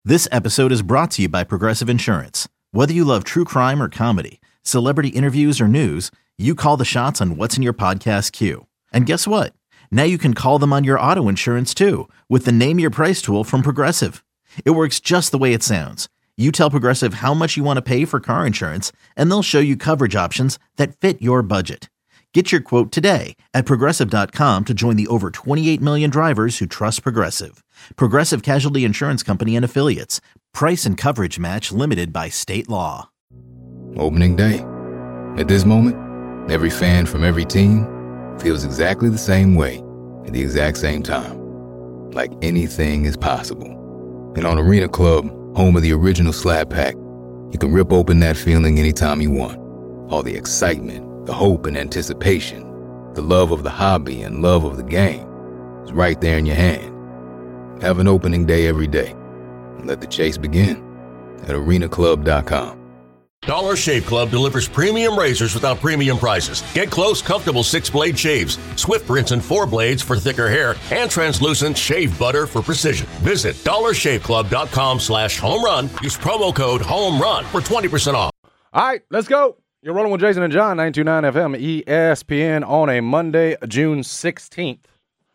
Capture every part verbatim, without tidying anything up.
This episode is brought to you by Progressive Insurance. Whether you love true crime or comedy, celebrity interviews or news, you call the shots on what's in your podcast queue. And guess what? Now you can call them on your auto insurance too with the Name Your Price tool from Progressive. It works just the way it sounds. You tell Progressive how much you want to pay for car insurance, and they'll show you coverage options that fit your budget. Get your quote today at Progressive dot com to join the over twenty-eight million drivers who trust Progressive. Progressive Casualty Insurance Company and Affiliates. Price and coverage match limited by state law. Opening day. At this moment, every fan from every team feels exactly the same way at the exact same time. Like anything is possible. And on Arena Club, home of the original Slab Pack, you can rip open that feeling anytime you want. All the excitement, the hope and anticipation, the love of the hobby and love of the game is right there in your hand. Have an opening day every day. And let the chase begin at arena club dot com. Dollar Shave Club delivers premium razors without premium prices. Get close, comfortable six-blade shaves, swift rinse and four blades for thicker hair, and translucent shave butter for precision. Visit dollar shave club dot com slash home run. Use promo code home run for twenty percent off. All right, let's go. You're rolling with Jason and John, nine two nine F M, E S P N on a Monday, June sixteenth.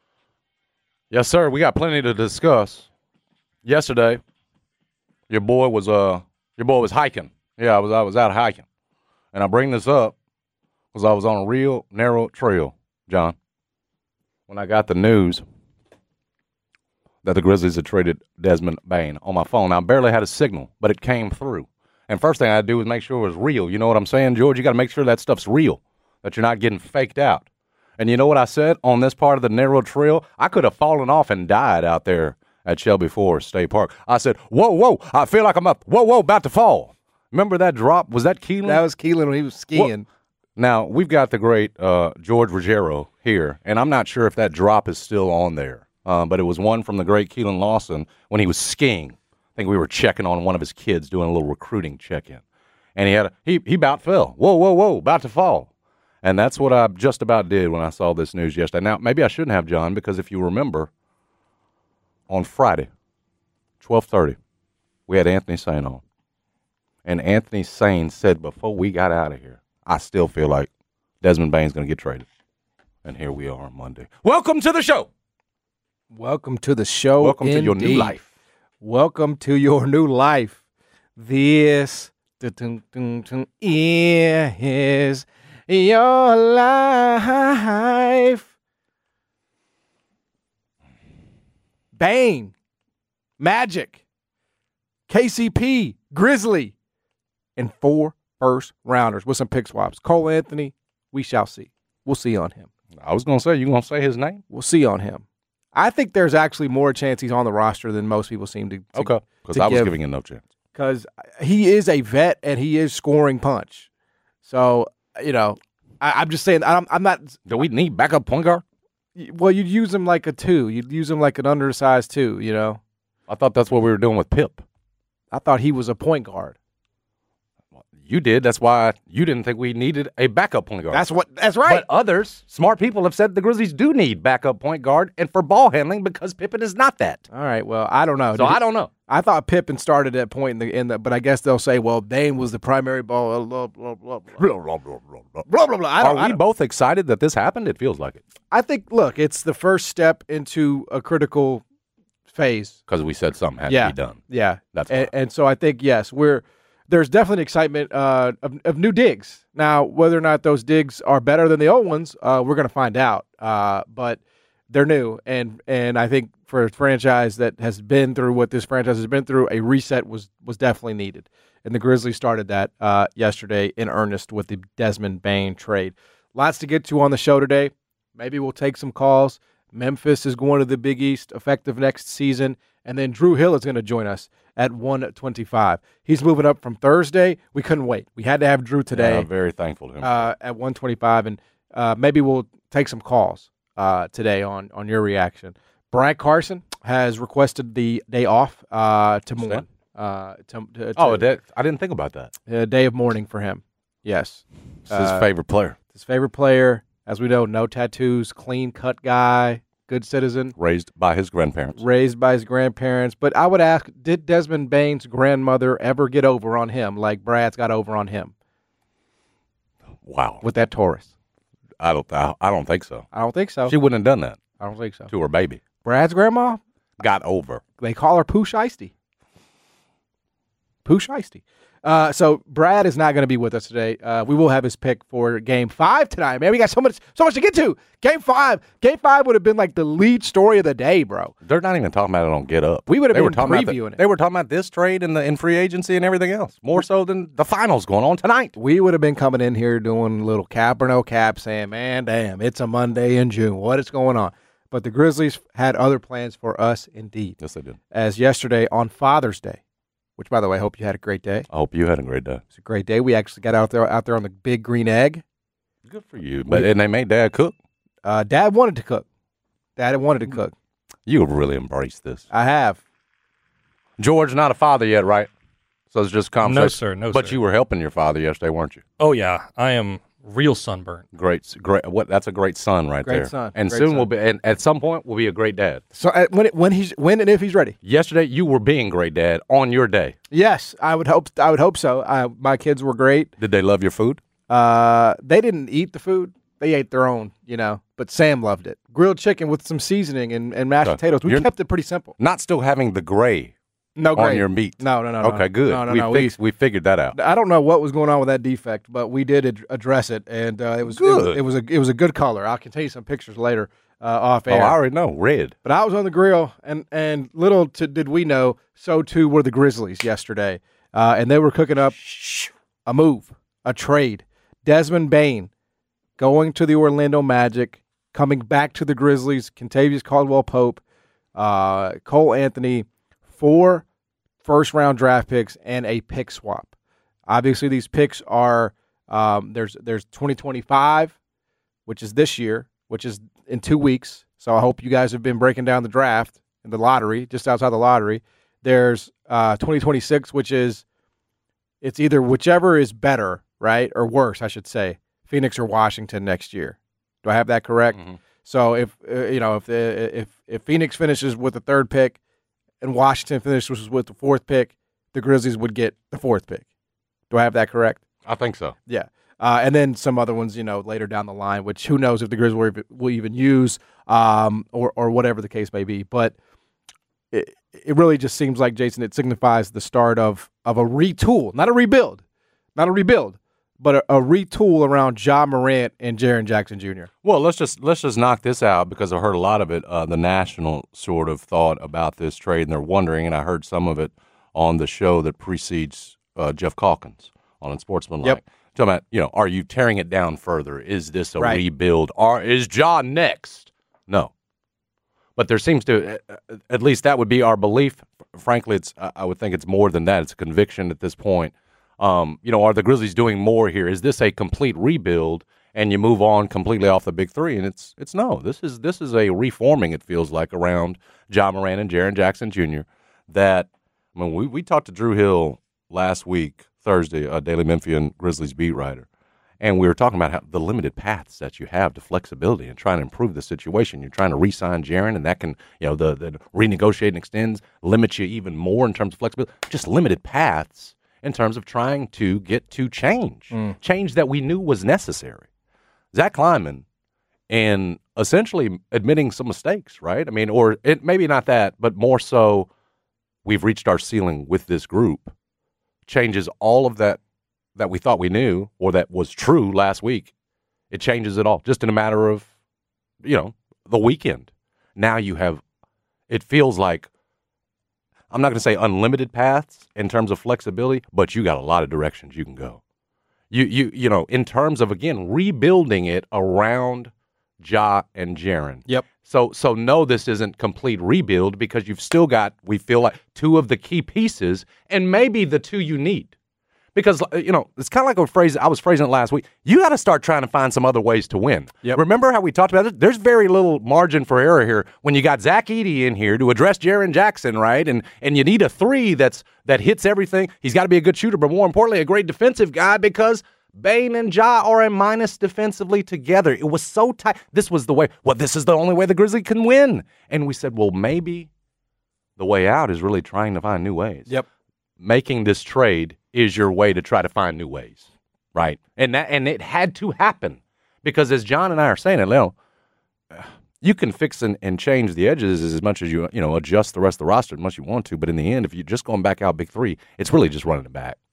Yes, sir, we got plenty to discuss. Yesterday, your boy was uh your boy was hiking. Yeah, I was I was out hiking. And I bring this up because I was on a real narrow trail, John, when I got the news that the Grizzlies had traded Desmond Bane on my phone. I barely had a signal, but it came through. And first thing I had to do was make sure it was real. You know what I'm saying, George? You got to make sure that stuff's real, that you're not getting faked out. And you know what I said on this part of the narrow trail? I could have fallen off and died out there at Shelby Forest State Park. I said, whoa, whoa, I feel like I'm up. Whoa, whoa, about to fall. Remember that drop? Was that Keelan? That was Keelan when he was skiing. Well, now, we've got the great uh, George Ruggiero here, and I'm not sure if that drop is still on there. Uh, but it was one from the great Keelan Lawson when he was skiing. I think we were checking on one of his kids, doing a little recruiting check-in. And he had a, he he about fell. Whoa, whoa, whoa, about to fall. And that's what I just about did when I saw this news yesterday. Now, maybe I shouldn't have, John, because if you remember, on Friday, twelve thirty, we had Anthony Sane on. And Anthony Sane said before we got out of here, I still feel like Desmond Bane's going to get traded. And here we are on Monday. Welcome to the show. Welcome to the show. Welcome indeed. to your new life. Welcome to your new life. This dun, dun, dun, is your life. Bane, Magic, K C P, Grizzly, and four first rounders with some pick swaps. Cole Anthony, we shall see. We'll see on him. I was going to say, you going to say his name? We'll see on him. I think there's actually more chance he's on the roster than most people seem to. to okay, because I was give, giving him no chance. Because he is a vet and he is scoring punch. So, you know, I, I'm just saying, I'm, I'm not. Do we need backup point guard? Well, you'd use him like a two. You'd use him like an undersized two, you know? I thought that's what we were doing with Pip. I thought he was a point guard. You did. That's why you didn't think we needed a backup point guard. That's what. That's right. But others, smart people, have said the Grizzlies do need backup point guard and for ball handling because Pippen is not that. All right. Well, I don't know. So Did I don't know. I thought Pippen started at point in the in the, but I guess they'll say, well, Dame was the primary ball. Blah blah blah blah blah blah blah blah blah blah. blah. I don't, Are we don't, both excited that this happened? It feels like it. I think. Look, it's the first step into a critical phase because we said something had yeah. to be done. Yeah. That's and, and so I think yes, we're. There's definitely excitement uh, of, of new digs. Now, whether or not those digs are better than the old ones, uh, we're going to find out. Uh, but they're new, and and I think for a franchise that has been through what this franchise has been through, a reset was was definitely needed. And the Grizzlies started that uh, yesterday in earnest with the Desmond Bane trade. Lots to get to on the show today. Maybe we'll take some calls. Memphis is going to the Big East effective next season. And then Drew Hill is going to join us at one twenty-five. He's moving up from Thursday. We couldn't wait. We had to have Drew today. Yeah, I'm very thankful to him. Uh, at one twenty-five. And uh, maybe we'll take some calls uh, today on, on your reaction. Brian Carson has requested the day off uh, to mourn. Uh, to, to, to, oh, that, I didn't think about that. A day of mourning for him. Yes. It's his uh, favorite player. His favorite player. As we know, no tattoos, clean-cut guy, good citizen. Raised by his grandparents. Raised by his grandparents. But I would ask, did Desmond Bane's grandmother ever get over on him like Brad's got over on him? Wow. With that Taurus? I don't I, I don't think so. I don't think so. She wouldn't have done that. I don't think so. To her baby. Brad's grandma? Got over. They call her Pooh Shiesty. Pooh Shiesty. Uh, so Brad is not going to be with us today. Uh, we will have his pick for Game Five tonight. Man, we got so much, so much to get to. Game Five, Game Five would have been like the lead story of the day, bro. They're not even talking about it on Get Up. We would have they been were talking previewing about the, it. They were talking about this trade and the in free agency and everything else, more so than the finals going on tonight. We would have been coming in here doing a little cap or no cap, saying, "Man, damn, it's a Monday in June. What is going on?" But the Grizzlies had other plans for us, indeed. Yes, they did. As yesterday on Father's Day. Which, by the way, I hope you had a great day. I hope you had a great day. It's a great day. We actually got out there out there on the big green egg. Good for you. But we, and they made Dad cook. Uh, Dad wanted to cook. Dad wanted to cook. You have really embraced this. I have. George, not a father yet, right? So it's just conversation. No, sir. No, but sir. you were helping your father yesterday, weren't you? Oh yeah, I am real sunburnt. Great, great. What? That's a great son right great there. Son. And great soon son. we'll be. And at some point, we'll be a great dad. So uh, when it, when he's when and if he's ready. Yesterday, you were being great dad on your day. Yes, I would hope. I would hope so. Uh, my kids were great. Did they love your food? Uh, they didn't eat the food. They ate their own, you know. But Sam loved it. Grilled chicken with some seasoning and, and mashed So potatoes. We you're kept it pretty simple. Not still having the gray No on gray. your meat. No, no, no. no. Okay, good. No, no, we, no. fixed, we we figured that out. I don't know what was going on with that defect, but we did ad- address it, and uh, it was it was, Good. it was a it was a good color. I can tell you some pictures later uh, off Oh, air. I already know. Red. But I was on the grill, and and little to, did we know, so too were the Grizzlies yesterday, uh, and they were cooking up a move, a trade. Desmond Bane going to the Orlando Magic, coming back to the Grizzlies. Kentavious Caldwell-Pope, uh, Cole Anthony, four first-round draft picks, and a pick swap. Obviously, these picks are um, there's there's twenty twenty-five, which is this year, which is in two weeks. So I hope you guys have been breaking down the draft and the lottery, just outside the lottery. There's uh, twenty twenty-six, which is it's either whichever is better, right, or worse, I should say, Phoenix or Washington next year. Do I have that correct? Mm-hmm. So if uh, you know if if if Phoenix finishes with the third pick and Washington finishes with the fourth pick, the Grizzlies would get the fourth pick. Do I have that correct? I think so. Yeah. Uh, and then some other ones, you know, later down the line, which who knows if the Grizzlies will even, will even use um, or or whatever the case may be. But it, it really just seems like, Jason, it signifies the start of of a retool, not a rebuild, not a rebuild, but a, a retool around Ja Morant and Jaren Jackson Junior Well, let's just let's just knock this out because I heard a lot of it. Uh, the National sort of thought about this trade, and they're wondering, and I heard some of it on the show that precedes uh, Jeff Calkins on Unsportsmanlike. Yep. Talking about, you know, are you tearing it down further? Is this a Right. rebuild? Or is Ja next? No. But there seems to, at least that would be our belief. Frankly, it's I would think it's more than that. It's a conviction at this point. Um, you know, are the Grizzlies doing more here? Is this a complete rebuild and you move on completely off the big three? And it's it's no. This is this is a reforming, it feels like, around Ja Morant and Jaren Jackson Junior That, I mean, we, we talked to Drew Hill last week, Thursday, a Daily Memphian Grizzlies beat writer, and we were talking about how the limited paths that you have to flexibility and trying to improve the situation. You're trying to re-sign Jaren, and that can, you know, the, the renegotiate and extends limits you even more in terms of flexibility. Just limited paths in terms of trying to get to change, mm. change that we knew was necessary. Zach Kleiman, and essentially admitting some mistakes, right? I mean, or it maybe not that, but more so we've reached our ceiling with this group. Changes all of that that we thought we knew or that was true last week. It changes it all just in a matter of, you know, the weekend. Now you have, it feels like, I'm not going to say unlimited paths in terms of flexibility, but you got a lot of directions you can go. You, you, you know, in terms of, again, rebuilding it around Ja and Jaren. Yep. So, so no, this isn't complete rebuild because you've still got, we feel like, two of the key pieces and maybe the two you need. Because, you know, it's kind of like a phrase, I was phrasing it last week. You got to start trying to find some other ways to win. Yep. Remember how we talked about it? There's very little margin for error here when you got Zach Edey in here to address Jaren Jackson, right? And and you need a three that's that hits everything. He's got to be a good shooter, but more importantly, a great defensive guy because Bane and Ja are a minus defensively together. It was so tight. This was the way, well, this is the only way the Grizzlies can win. And we said, well, maybe the way out is really trying to find new ways. Yep. Making this trade is your way to try to find new ways, right? And that, and it had to happen because as John and I are saying it, you know, you can fix and, and change the edges as much as you, you know, adjust the rest of the roster as much as you want to. But in the end, if you're just going back out big three, it's really just running it back.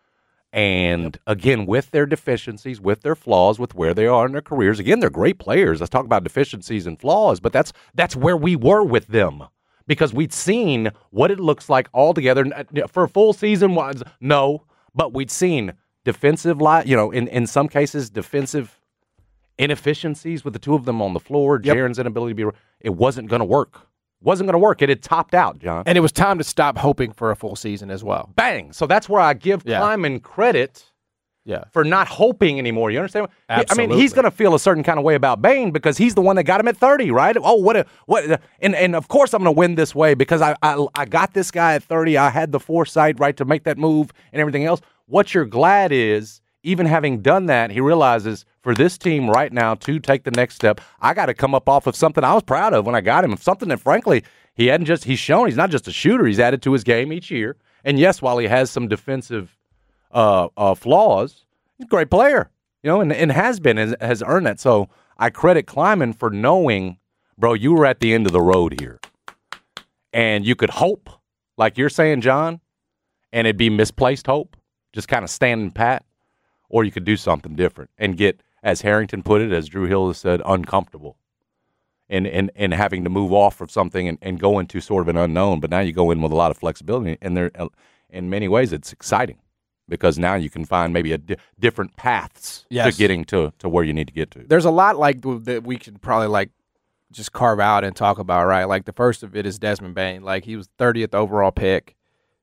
And, again, with their deficiencies, with their flaws, with where they are in their careers, again, they're great players. Let's talk about deficiencies and flaws, but that's that's where we were with them because we'd seen what it looks like altogether. For a full season, was no, but we'd seen defensive, li- you know, in, in some cases, defensive inefficiencies with the two of them on the floor, yep. Jaren's inability to be – it wasn't going to work. Wasn't going to work. It had topped out, John. And it was time to stop hoping for a full season as well. Bang. So that's where I give yeah. Kleiman credit yeah. for not hoping anymore. You understand? Absolutely. I mean, he's going to feel a certain kind of way about Bane because he's the one that got him at thirty, right? Oh, what a what! And and of course I'm going to win this way because I, I I got this guy at thirty. I had the foresight, right, to make that move and everything else. What you're glad is, even having done that, he realizes for this team right now to take the next step, I got to come up off of something I was proud of when I got him, something that frankly. He hadn't just, he's shown he's not just a shooter, he's added to his game each year. And yes, while he has some defensive uh, uh, flaws, he's a great player, you know, and, and has been, has, has earned that. So I credit Kleiman for knowing, bro, you were at the end of the road here. And you could hope, like you're saying, John, and it'd be misplaced hope, just kind of standing pat, or you could do something different and get, as Harrington put it, as Drew Hill has said, uncomfortable. And, and and having to move off of something and, and go into sort of an unknown. But now you go in with a lot of flexibility, and there, in many ways, it's exciting because now you can find maybe a di- different paths yes. to getting to, to where you need to get to. There's a lot like that we can probably like just carve out and talk about, right? Like the first of it is Desmond Bane. Like he was thirtieth overall pick,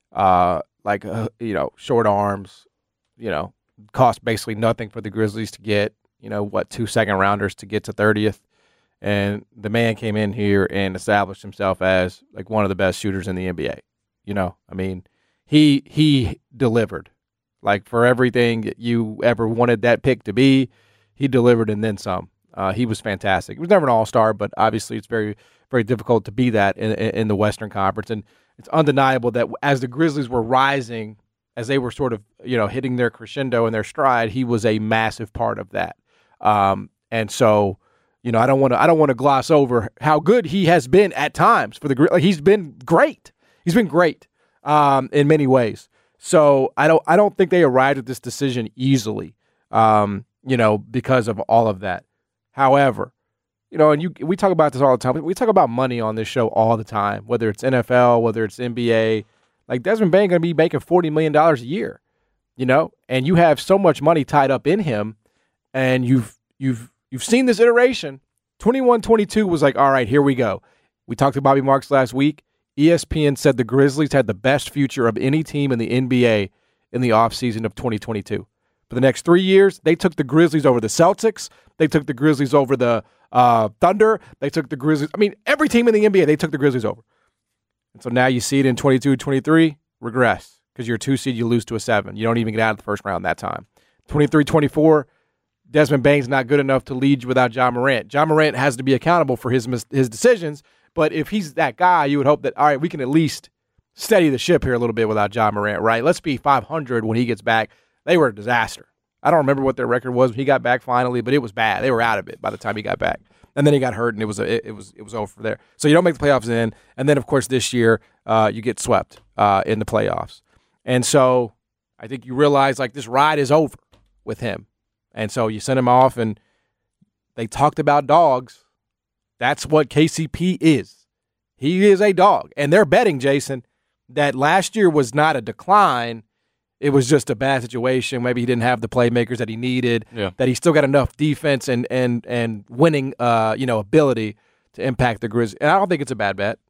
uh, like uh, you know, short arms, you know, cost basically nothing for the Grizzlies to get. You know what, two second rounders to get to thirtieth. And the man came in here and established himself as like one of the best shooters in the N B A. You know, I mean, he he delivered. Like for everything you ever wanted that pick to be, he delivered and then some. Uh, he was fantastic. He was never an all-star, but obviously it's very, very difficult to be that in, in the Western Conference. And it's undeniable that as the Grizzlies were rising, as they were sort of, you know, hitting their crescendo and their stride, he was a massive part of that. Um, and so... You know, I don't want to. I don't want to gloss over how good he has been at times for the. Like he's been great. He's been great um, in many ways. So I don't. I don't think they arrived at this decision easily. Um, you know, because of all of that. However, you know, and you we talk about this all the time. We talk about money on this show all the time. Whether it's N F L, whether it's N B A, like Desmond Bane going to be making forty million dollars a year. You know, and you have so much money tied up in him, and you've you've. You've seen this iteration. twenty-one twenty-two was like, all right, here we go. We talked to Bobby Marks last week. E S P N said the Grizzlies had the best future of any team in the N B A in the offseason of twenty twenty-two. For the next three years, they took the Grizzlies over the Celtics. They took the Grizzlies over the uh, Thunder. They took the Grizzlies. I mean, every team in the N B A, they took the Grizzlies over. And so now you see it in twenty-two twenty-three, regress. Because you're a two seed, you lose to a seven. You don't even get out of the first round that time. twenty-three twenty-four, Desmond Bane's not good enough to lead you without Ja Morant. Ja Morant has to be accountable for his his decisions, but if he's that guy, you would hope that, all right, we can at least steady the ship here a little bit without Ja Morant, right? Let's be five hundred when he gets back. They were a disaster. I don't remember what their record was when he got back finally, but it was bad. They were out of it by the time he got back. And then he got hurt, and it was a, it, it was it was over there. So you don't make the playoffs then, and then, of course, this year uh, you get swept uh, in the playoffs. And so I think you realize, like, this ride is over with him. And so you send him off, and they talked about dogs. That's what K C P is. He is a dog. And they're betting, Jason, that last year was not a decline. It was just a bad situation. Maybe he didn't have the playmakers that he needed, yeah. that he still got enough defense and and and winning uh, you know, ability to impact the Grizzlies. And I don't think it's a bad bet.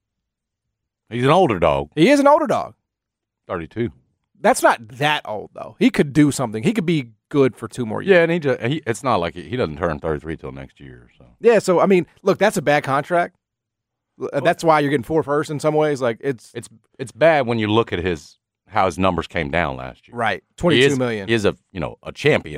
He's an older dog. He is an older dog. thirty-two. That's not that old, though. He could do something. He could be good for two more years. Yeah, and he just, he, it's not like he, he doesn't turn thirty-three till next year. So Yeah, so, I mean, look, that's a bad contract. That's why you're getting four first in some ways. Like it's it's it's bad when you look at his how his numbers came down last year. Right, twenty-two he is, million. He is a you know a champion,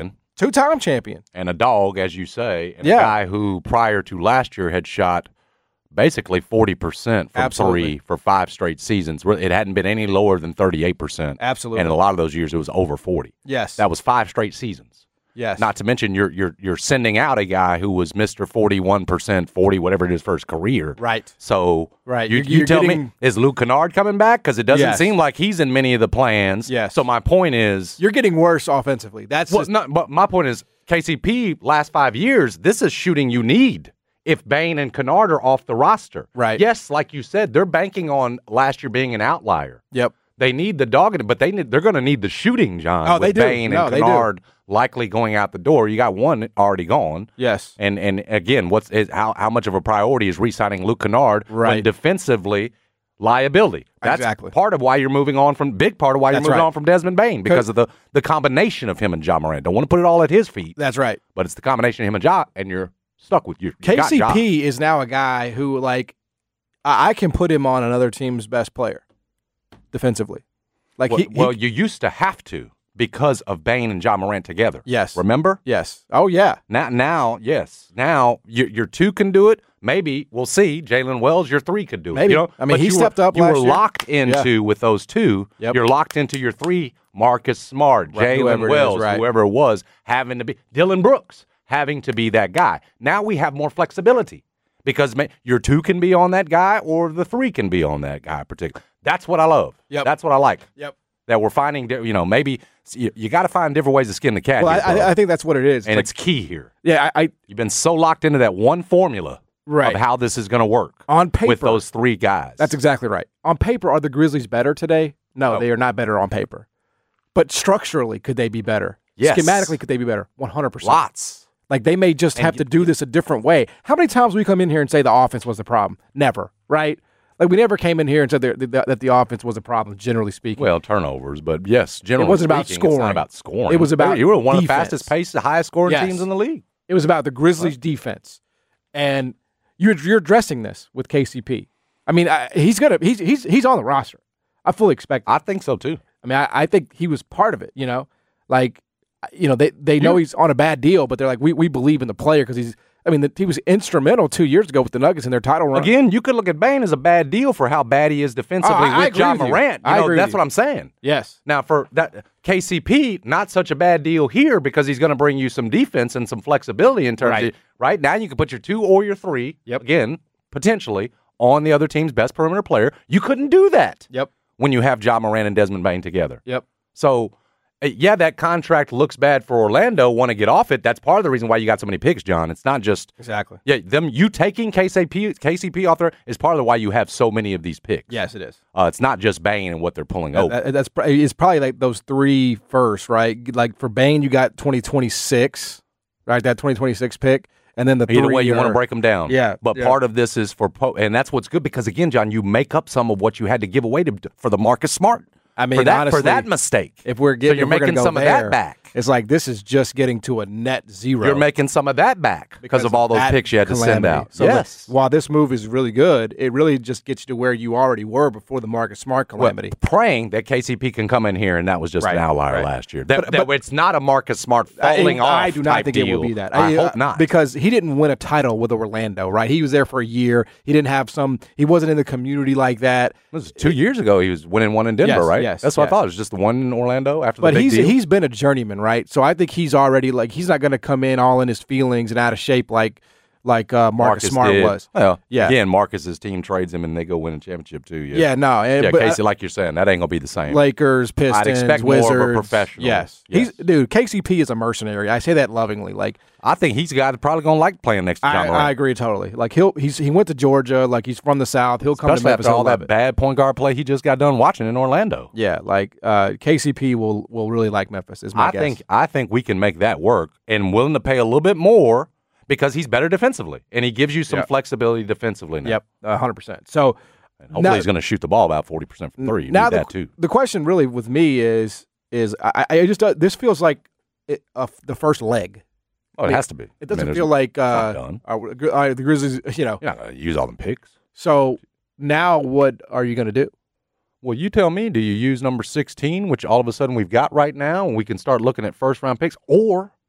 Two-time champion. And a dog, as you say, and Yeah. a guy who prior to last year had shot basically forty percent from Absolutely. three for five straight seasons. It hadn't been any lower than thirty-eight percent. Absolutely. And in a lot of those years, it was over forty. Yes. That was five straight seasons. Yes. Not to mention you're you're you're sending out a guy who was Mister forty-one percent, forty, whatever it is for his career. Right. So Right. you, You're- you you're tell getting- me, is Luke Kennard coming back? Because it doesn't Yes. seem like he's in many of the plans. Yes. So my point is, You're getting worse offensively. That's well, just, not, but my point is, K C P last five years, this is shooting you need if Bain and Kennard are off the roster. Right. Yes, like you said, they're banking on last year being an outlier. Yep. They need the dog, in it, but they need, they're going to need the shooting, John. Oh, with they do. Bain No, and they do. Kennard likely going out the door. You got one already gone. Yes. And and again, what's is, how how much of a priority is re-signing Luke Kennard when Right. defensively liability? That's Exactly. part of why you're moving on from big part of why That's you're moving right. on from Desmond Bain because of the the combination of him and Ja Morant. Don't want to put it all at his feet, That's right. but it's the combination of him and Ja, and you're stuck with you. you got K C P Ja. is now a guy who, like, I, I can put him on another team's best player defensively. Like Well, he, he- well, you used to have to because of Bain and Ja Morant together. Yes. Remember? yes. Oh yeah. Now, now, yes. Now, your, your two can do it. Maybe we'll see. Jalen Wells, your three could do it. Maybe. You know? I mean, But he you stepped were, up You last were year. locked into with those two. Yep. You're locked into your three. Marcus Smart, Right, Jalen whoever it is, Wells, right. whoever it was, having to be Dylan Brooks, having to be that guy. Now we have more flexibility because ma- your two can be on that guy, or the three can be on that guy. Particularly, that's what I love. Yep. That's what I like. Yep. That we're finding. di- You know, maybe you, you got to find different ways to skin the cat. Well, here, I, bro. I, I think that's what it is. and Like, it's key here. yeah, I, I You've been so locked into that one formula Right. of how this is going to work on paper with those three guys. That's exactly right. On paper, are the Grizzlies better today? No, No. they are not better on paper. But structurally, could they be better? Yes. Schematically, could they be better? one hundred percent. lots. Like they may just And have you- to do this a different way. How many times we come in here and say the offense was the problem? Never, right? Like we never came in here and said that, that, that the offense was a problem, generally speaking. Well, turnovers, but yes, generally It wasn't about speaking, It's scoring. not about scoring. It was about you were one of the defense. fastest paced, highest scoring Yes. teams in the league. It was about the Grizzlies' defense, and you're you're addressing this with K C P. I mean, I, he's gonna he's he's he's on the roster. I fully expect. It. I think so too. I mean, I, I think he was part of it. You know, like you know they they know he's on a bad deal, but they're like we we believe in the player because he's. I mean, the, he was instrumental two years ago with the Nuggets in their title run. Again, you could look at Bain as a bad deal for how bad he is defensively Oh, I- I with agree Ja with you. Morant. You I know, agree with that's you. what I'm saying. Yes. Now, for that K C P, not such a bad deal here because he's going to bring you some defense and some flexibility in terms Right. of right now you can put your two or your three Yep. again potentially on the other team's best perimeter player. You couldn't do that Yep. when you have Ja Morant and Desmond Bain together. Yep. So, uh, yeah, that contract looks bad for Orlando. Want to get off it? That's part of the reason why you got so many picks, John. It's not just Exactly. yeah them you taking K C P K C P off there is part of the why you have so many of these picks. Yes, it is. Uh, it's not just Bain and what they're pulling over. That- that's pr- it's probably like those three first, right? Like for Bain, you got twenty twenty-six, right? That twenty twenty-six pick, and then the Either three way, you want to are- break them down. Yeah, But yeah. part of this is for, po- and that's what's good because again, John, you make up some of what you had to give away to, for the Marcus Smart. I mean, for that, honestly, for that mistake. If we're getting, so you're if we're gonna making go some there, of that back. It's like this is just getting to a net zero. You're making some of that back because, of all those that picks you had to send calamity. out. So like, yes. while this move is really good, it really just gets you to where you already were before the Marcus Smart Well, calamity. praying that K C P can come in here, and that was just Right, an outlier right. last year. That, But- that but- it's not a Marcus Smart I- falling off. I do not type think deal. it will be that. I, hope not. because he didn't win a title with Orlando, right? He was there for a year. He didn't have some. He wasn't in the community like that. This was two years ago. He was winning one in Denver, Yes, right? yes, That's what yes. I thought. It was just the one in Orlando after But the big he's deal. he's been a journeyman, right? So I think he's already like he's not going to come in all in his feelings and out of shape like like uh, Marcus, Smart did. was. Well, Yeah. Again, Marcus's team trades him, and they go win a championship too. Yeah, Yeah, no, and, yeah. but, Casey, uh, like you're saying, that ain't gonna be the same. Lakers, Pistons, expect more of a Wizards, professional. Yes. Yes. he's dude. K C P is a mercenary. I say that lovingly. Like I think he's a guy that's probably gonna like playing next to John I, Morant. I agree totally. Like he'll he's he went to Georgia. Like he's from the South. He'll come Especially to Memphis. after all he'll love that it. bad point guard play he just got done watching in Orlando. Yeah, like uh, K C P will will really like Memphis. Is my I guess. think I think we can make that work, and willing to pay a little bit more because he's better defensively, and he gives you some Yep. flexibility defensively now. Yep, a hundred percent. So And hopefully now- he's going to shoot the ball about forty percent from three. You now need the, that too. the question really with me is is I, I just uh, this feels like it, uh, the first leg. Oh, it mean, has to be. It doesn't I mean, feel like uh, not done. are, are the Grizzlies. You know. You're not going to use all them picks. So now what are you going to do? Well, you tell me, do you use number sixteen, which all of a sudden we've got right now, and we can start looking at first round picks, or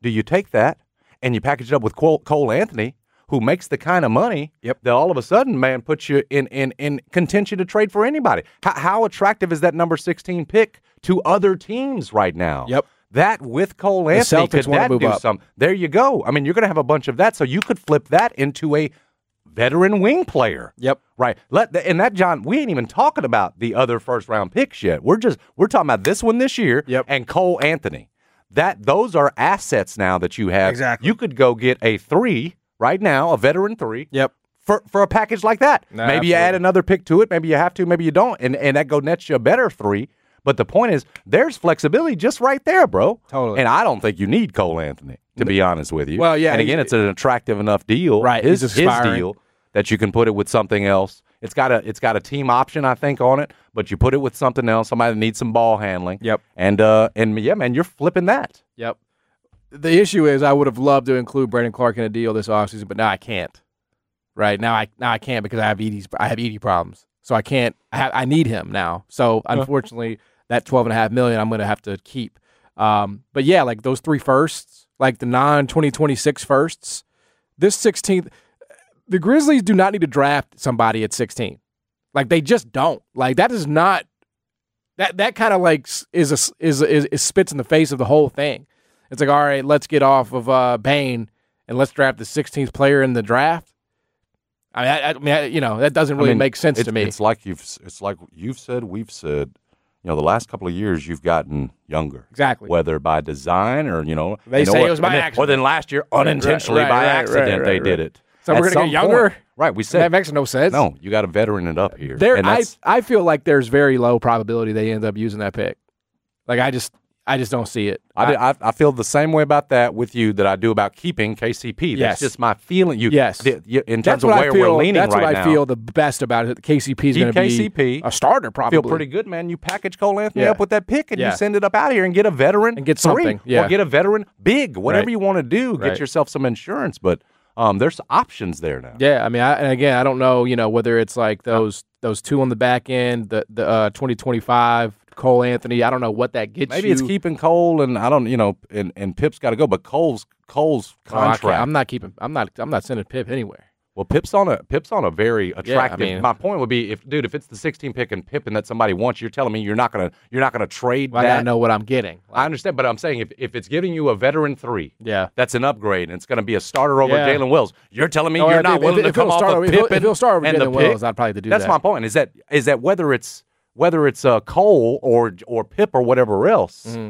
do you take that and you package it up with Cole, Cole Anthony, who makes the kind of money yep. that all of a sudden, man, puts you in in, in contention to trade for anybody? How, how attractive is that number sixteen pick to other teams right now? Yep. That with Cole Anthony, could that do up. something? There you go. I mean, you're going to have a bunch of that, so you could flip that into a veteran wing player. Yep. Right. Let the, and that, John, we ain't even talking about the other first round picks yet. We're just we're talking about this one this year yep. and Cole Anthony. That those are assets now that you have. Exactly. You could go get a three right now, a veteran three. Yep. For for a package like that. No, maybe absolutely. you add another pick to it. Maybe you have to. Maybe you don't. And and that go nets you a better three. But the point is, there's flexibility just right there, bro. Totally. And I don't think you need Cole Anthony, to be honest with you. Well, yeah. And again, it's an attractive enough deal. Right. His, He's his aspiring. deal that you can put it with something else. It's got a it's got a team option, I think, on it. But you put it with something else, somebody that needs some ball handling. Yep. And uh and yeah, man, you're flipping that. Yep. The issue is, I would have loved to include Brandon Clark in a deal this offseason, but now I can't. Right now, I now I can't because I have Edie's I have Edie problems, so I can't. I have, I need him now. So unfortunately, that twelve and a half million I'm going to have to keep. Um, but yeah, like those three firsts, like the non twenty twenty-six firsts, this sixteenth, the Grizzlies do not need to draft somebody at sixteen. Like they just don't. Like that is not that that kind of like is a, is, is is spits in the face of the whole thing. It's like, all right, let's get off of uh, Bane and let's draft the sixteenth player in the draft. I mean, I, I mean, I, you know, that doesn't really I mean, make sense it's, to me. It's like you've it's like you've said, we've said. You know, the last couple of years you've gotten younger. Exactly. Whether by design or you know, they you know, say or, it was by then, accident. Or then last year unintentionally right, by right, accident right, right, they right. did it. So At we're gonna some get younger. point. Right? We said that makes no sense. No, you got to veteran it up here. There, and I that's, I feel like there's very low probability they end up using that pick. Like I just I just don't see it. I, I, I feel the same way about that with you that I do about keeping K C P. That's Yes. just my feeling. You, Yes. the, you, in That's terms of what where I feel, we're leaning That's right what I now. feel the best about it. K C P is going to K C P, be a starter probably. Feel pretty good, man. You package Cole Anthony Yeah. up with that pick, and Yeah. you send it up out here and get a veteran And get three, something, yeah. or get a veteran big, whatever Right. you want to do. Get Right. yourself some insurance, but um, there's options there now. Yeah, I mean, I, and again, I don't know, you know, whether it's like those those two on the back end, the the uh, twenty twenty-five Cole Anthony. I don't know what that gets Maybe you. it's keeping Cole, and I don't, you know, and, and Pip's got to go, but Cole's Cole's Oh, I can't- contract. I'm not keeping. I'm not. I'm not sending Pip anywhere. well, Pip's on a Pip's on a very attractive. mean- my point would be, if dude, if it's the sixteen pick and Pip and that somebody wants, you're telling me you're not gonna you're not gonna trade Well, I that. gotta know what I'm getting. I understand, but I'm saying if, if it's giving you a veteran three, Yeah. that's an upgrade, and it's going to be a starter over Yeah. Jalen Wells. You're telling me Oh, you're if- not if- willing if to come it'll off start of over- if it'll- Pippen if it'll start over and Jalen the Wells, pick? I'd probably do That's that. my point. Is that is that whether it's whether it's uh, Cole or or Pip or whatever else, Mm-hmm.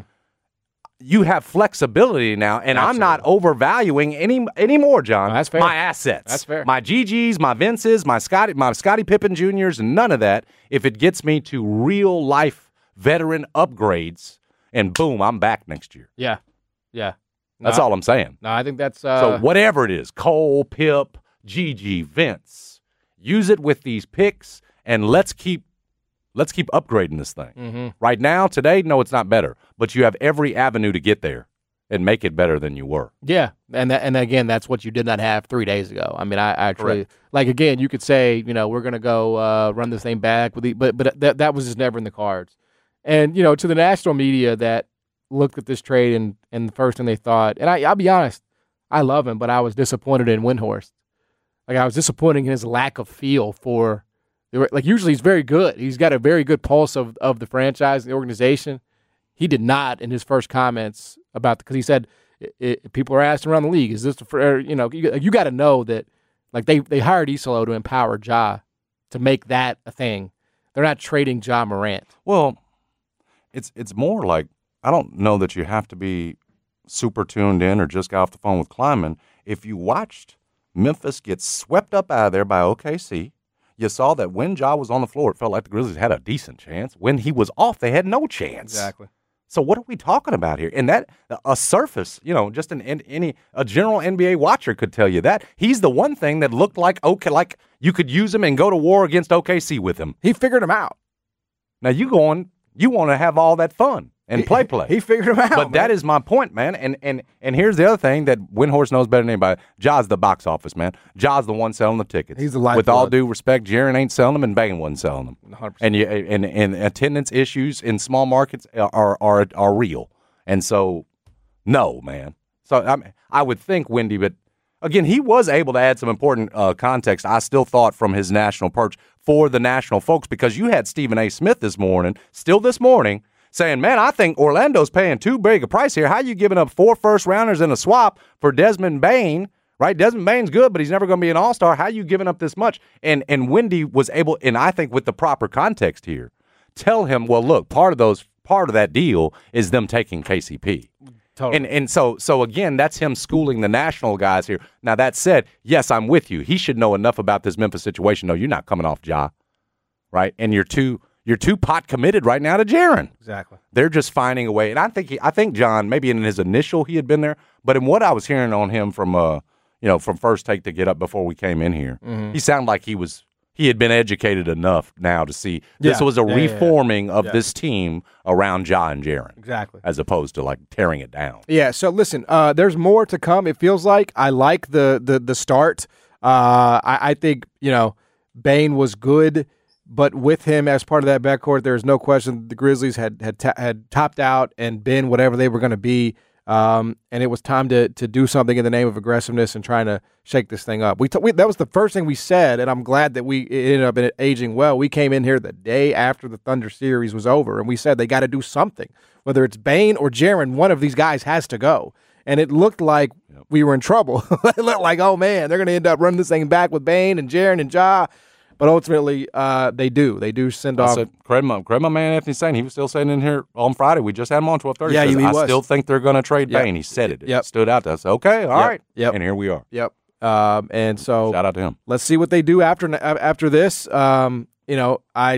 you have flexibility now, and I'm not overvaluing any anymore, John. No, that's fair. My assets, That's fair. My G Gs, my Vinces, my Scotty, my Scottie Pippen Juniors, and none of that. If it gets me to real life veteran upgrades, and boom, I'm back next year. Yeah. Yeah. That's No, all I'm saying. No, I think that's. Uh, So whatever it is, Cole, Pip, G G, Vince, use it with these picks, and let's keep let's keep upgrading this thing. Mm-hmm. Right now, today, no, it's not better, but you have every avenue to get there and make it better than you were. Yeah, and that, and again, that's what you did not have three days ago. I mean, I actually Correct. like again, you could say, you know, we're gonna go uh, run this thing back with the, but but that that was just never in the cards. And you know, to the national media that looked at this trade and and the first thing they thought, and I I'll be honest, I love him, but I was disappointed in Windhorst. Like I was disappointed in his lack of feel for, like usually he's very good. He's got a very good pulse of of the franchise, the organization. He did not in his first comments about because he said it, it, people are asking around the league, is this for you know you, you got to know that like they they hired Isolo to empower Ja to make that a thing. They're not trading Ja Morant. Well, it's it's more like I don't know that you have to be super tuned in or just got off the phone with Kleiman. If you watched Memphis get swept up out of there by O K C, you saw that when Ja was on the floor, it felt like the Grizzlies had a decent chance. When he was off, they had no chance. So what are we talking about here? And that a surface, you know, just an any a general N B A watcher could tell you that he's the one thing that looked like okay, like you could use him and go to war against O K C with him. He figured him out. Now you going, you want to have all that fun and play play. He figured him out. But man. that is my point, man. And and and here's the other thing that Windhorst knows better than anybody. Ja's the box office, man. Ja's the one selling the tickets. He's the With all lifeblood. due respect, Jaron ain't selling them, and Bane wasn't selling them. one hundred percent. And you and and attendance issues in small markets are are are, are real. And so, no, man. So I mean, I would think Wendy, but again, he was able to add some important uh, context, I still thought, from his national perch for the national folks, because you had Stephen A. Smith this morning, still this morning, saying, man, I think Orlando's paying too big a price here. How you giving up four first-rounders in a swap for Desmond Bain, right? Desmond Bain's good, but he's never going to be an all-star. How you giving up this much? And and Wendy was able, and I think with the proper context here, tell him, well, look, part of those part of that deal is them taking K C P. Totally. And and so so again, that's him schooling the national guys here. Now that said, yes, I'm with you. He should know enough about this Memphis situation. No, you're not coming off Ja, right? And you're too you're too pot committed right now to Jaren. Exactly. They're just finding a way. And I think he, I think John, maybe in his initial he had been there, but in what I was hearing on him from uh you know from First Take to get up before we came in here, mm-hmm. he sounded like he was. He had been educated enough now to see this yeah. was a yeah, reforming yeah, yeah. of yeah. this team around Ja and Jaren. Exactly. As opposed to, like, tearing it down. Yeah, so listen, uh, there's more to come, it feels like. I like the the, the start. Uh, I, I think, you know, Bain was good, but with him as part of that backcourt, there's no question the Grizzlies had had, ta- had topped out and been whatever they were going to be. Um, and it was time to to do something in the name of aggressiveness and trying to shake this thing up. We, t- we that was the first thing we said, and I'm glad that we it ended up in aging well. We came in here the day after the Thunder series was over, and we said they got to do something. Whether it's Bain or Jaren, one of these guys has to go. And it looked like yep. we were in trouble. It looked like, oh, man, they're going to end up running this thing back with Bain and Jaren and Ja. But ultimately, uh, they do. They do send I off. Said, credit, my, credit my man Anthony Sain. He was still saying in here on Friday. We just had him on twelve thirty. Yeah, he, he I was. still think they're going to trade yep. Bain. He said it. It yep. stood out to us. Okay, all yep. right. Yep. And here we are. Yep. Um, and so shout out to him. Let's see what they do after after this. Um, you know, I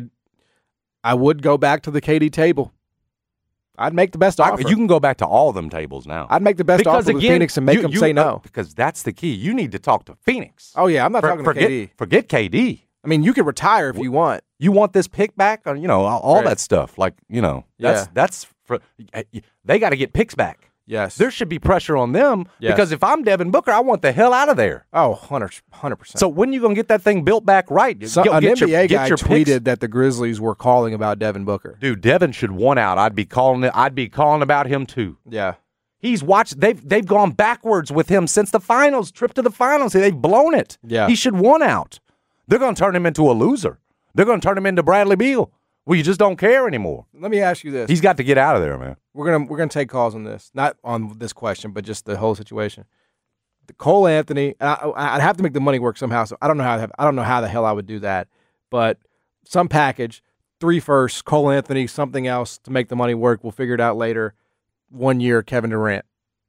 I would go back to the K D table. I'd make the best I, offer. You can go back to all them tables now. I'd make the best because offer again, with Phoenix and make you, them you, say uh, no. Because that's the key. You need to talk to Phoenix. Oh yeah, I'm not For, talking forget, to K D. Forget K D. I mean, you can retire if you want. You want this pick back, or you know, all, all right. that stuff. Like you know, that's yeah. that's for, they got to get picks back. Yes, there should be pressure on them yes. because if I'm Devin Booker, I want the hell out of there. Oh, one hundred percent. So when are you going to get that thing built back right? So, get, an get N B A your, guy your tweeted picks. that the Grizzlies were calling about Devin Booker. Dude, Devin should want out. I'd be calling it. I'd be calling about him too. Yeah, he's watched. They've they've gone backwards with him since the finals trip to the finals. They've blown it. Yeah, he should want out. They're going to turn him into a loser. They're going to turn him into Bradley Beal. Well, you just don't care anymore. Let me ask you this. He's got to get out of there, man. We're gonna we're gonna take calls on this, not on this question, but just the whole situation. The Cole Anthony, and I, I'd have to make the money work somehow. So I don't know how to have, I don't know how the hell I would do that, but some package, three firsts, Cole Anthony, something else to make the money work. We'll figure it out later. One year, Kevin Durant,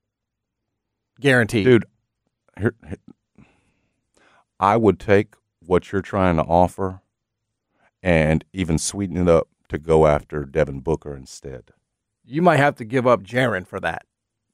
guaranteed, dude. Here, here, I would take what you're trying to offer and even sweeten it up to go after Devin Booker instead. You might have to give up Jaren for that.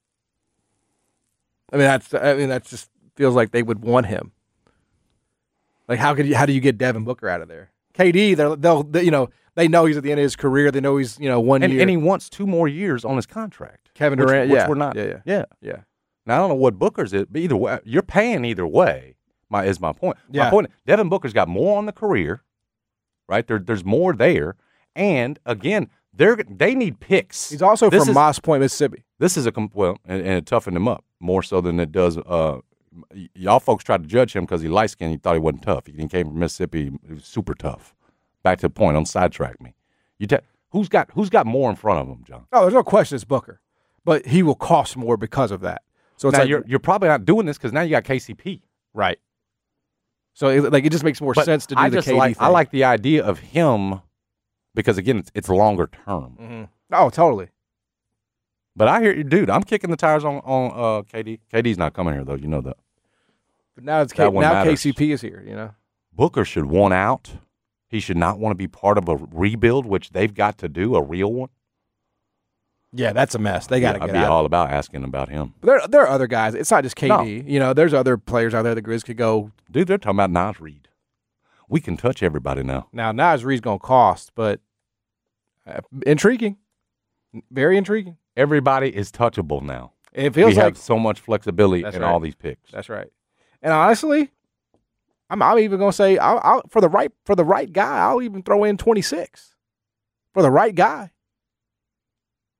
I mean, that's. I mean, that just feels like they would want him. Like, how could you? How do you get Devin Booker out of there? K D, they'll, they'll, they, you know, they know he's at the end of his career. They know he's, you know, one and, year, and he wants two more years on his contract. Kevin which, Durant, which yeah, we're not. yeah, yeah, yeah, yeah. Now I don't know what Booker's is, but either way, you're paying either way. My is my point. Yeah. My point. Devin Booker's got more on the career, right? There, there's more there, and again. They're, they need picks. He's also this from is, Moss Point, Mississippi. This is a well, and, and it toughened him up more so than it does. Uh, y- y'all folks tried to judge him because he light skinned. You thought he wasn't tough. He came from Mississippi. He was super tough. Back to the point. Don't sidetrack me. You te- who's got who's got more in front of him, John? Oh, there's no question it's Booker, but he will cost more because of that. So it's now like you're you're probably not doing this because now you got K C P, right? So it, like it just makes more but sense to do I the just K D like thing. I like the idea of him because again it's, it's longer term. Mm-hmm. Oh, totally. But I hear you, dude. I'm kicking the tires on on uh, K D. K D's not coming here though. You know that. But now it's K- That one now matters. K C P is here. You know, Booker should want out. He should not want to be part of a rebuild, which they've got to do, a real one. yeah, that's a mess. They got to Yeah, I'd get be out. all about asking about him. But there, there are other guys. It's not just K D. No. You know, there's other players out there the Grizz could go. Dude, they're talking about Nas Reed. We can touch everybody now. Now, Nas Reed's going to cost, but uh, intriguing. Very intriguing. Everybody is touchable now. It feels we like have so much flexibility That's in right. all these picks. That's right. And honestly, I'm, I'm even going to say, I'll, I'll, for the right for the right guy, I'll even throw in twenty-six for the right guy.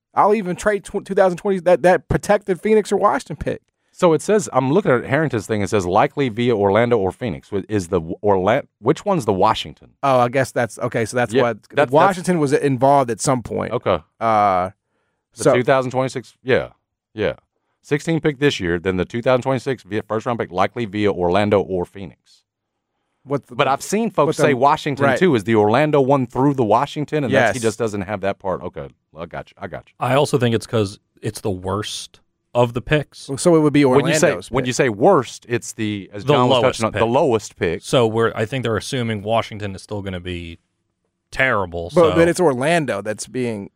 I'll even trade tw- twenty twenty that that protected Phoenix or Washington pick. So it says, I'm looking at Harrington's thing. It says likely via Orlando or Phoenix. Is the Orlando? Which one's the Washington? Oh, I guess that's okay. So that's Yeah, what that's- Washington was involved at some point. Okay. Uh, The so twenty twenty-six. Yeah. Yeah. sixteen pick this year. Then the two thousand twenty-six via first round pick likely via Orlando or Phoenix. what? The, But I've seen folks But the- say Washington right. too. Is the Orlando one through the Washington? And that's, he Yes. just doesn't have that part. Okay. I got you. I got you. I also think it's because it's the worst of the picks. so it would be When you Orlando's. say when pick. you say worst, it's the as The John was lowest touching on, pick. the lowest pick. So we're I think they're assuming Washington is still going to be terrible. but, so but it's Orlando that's being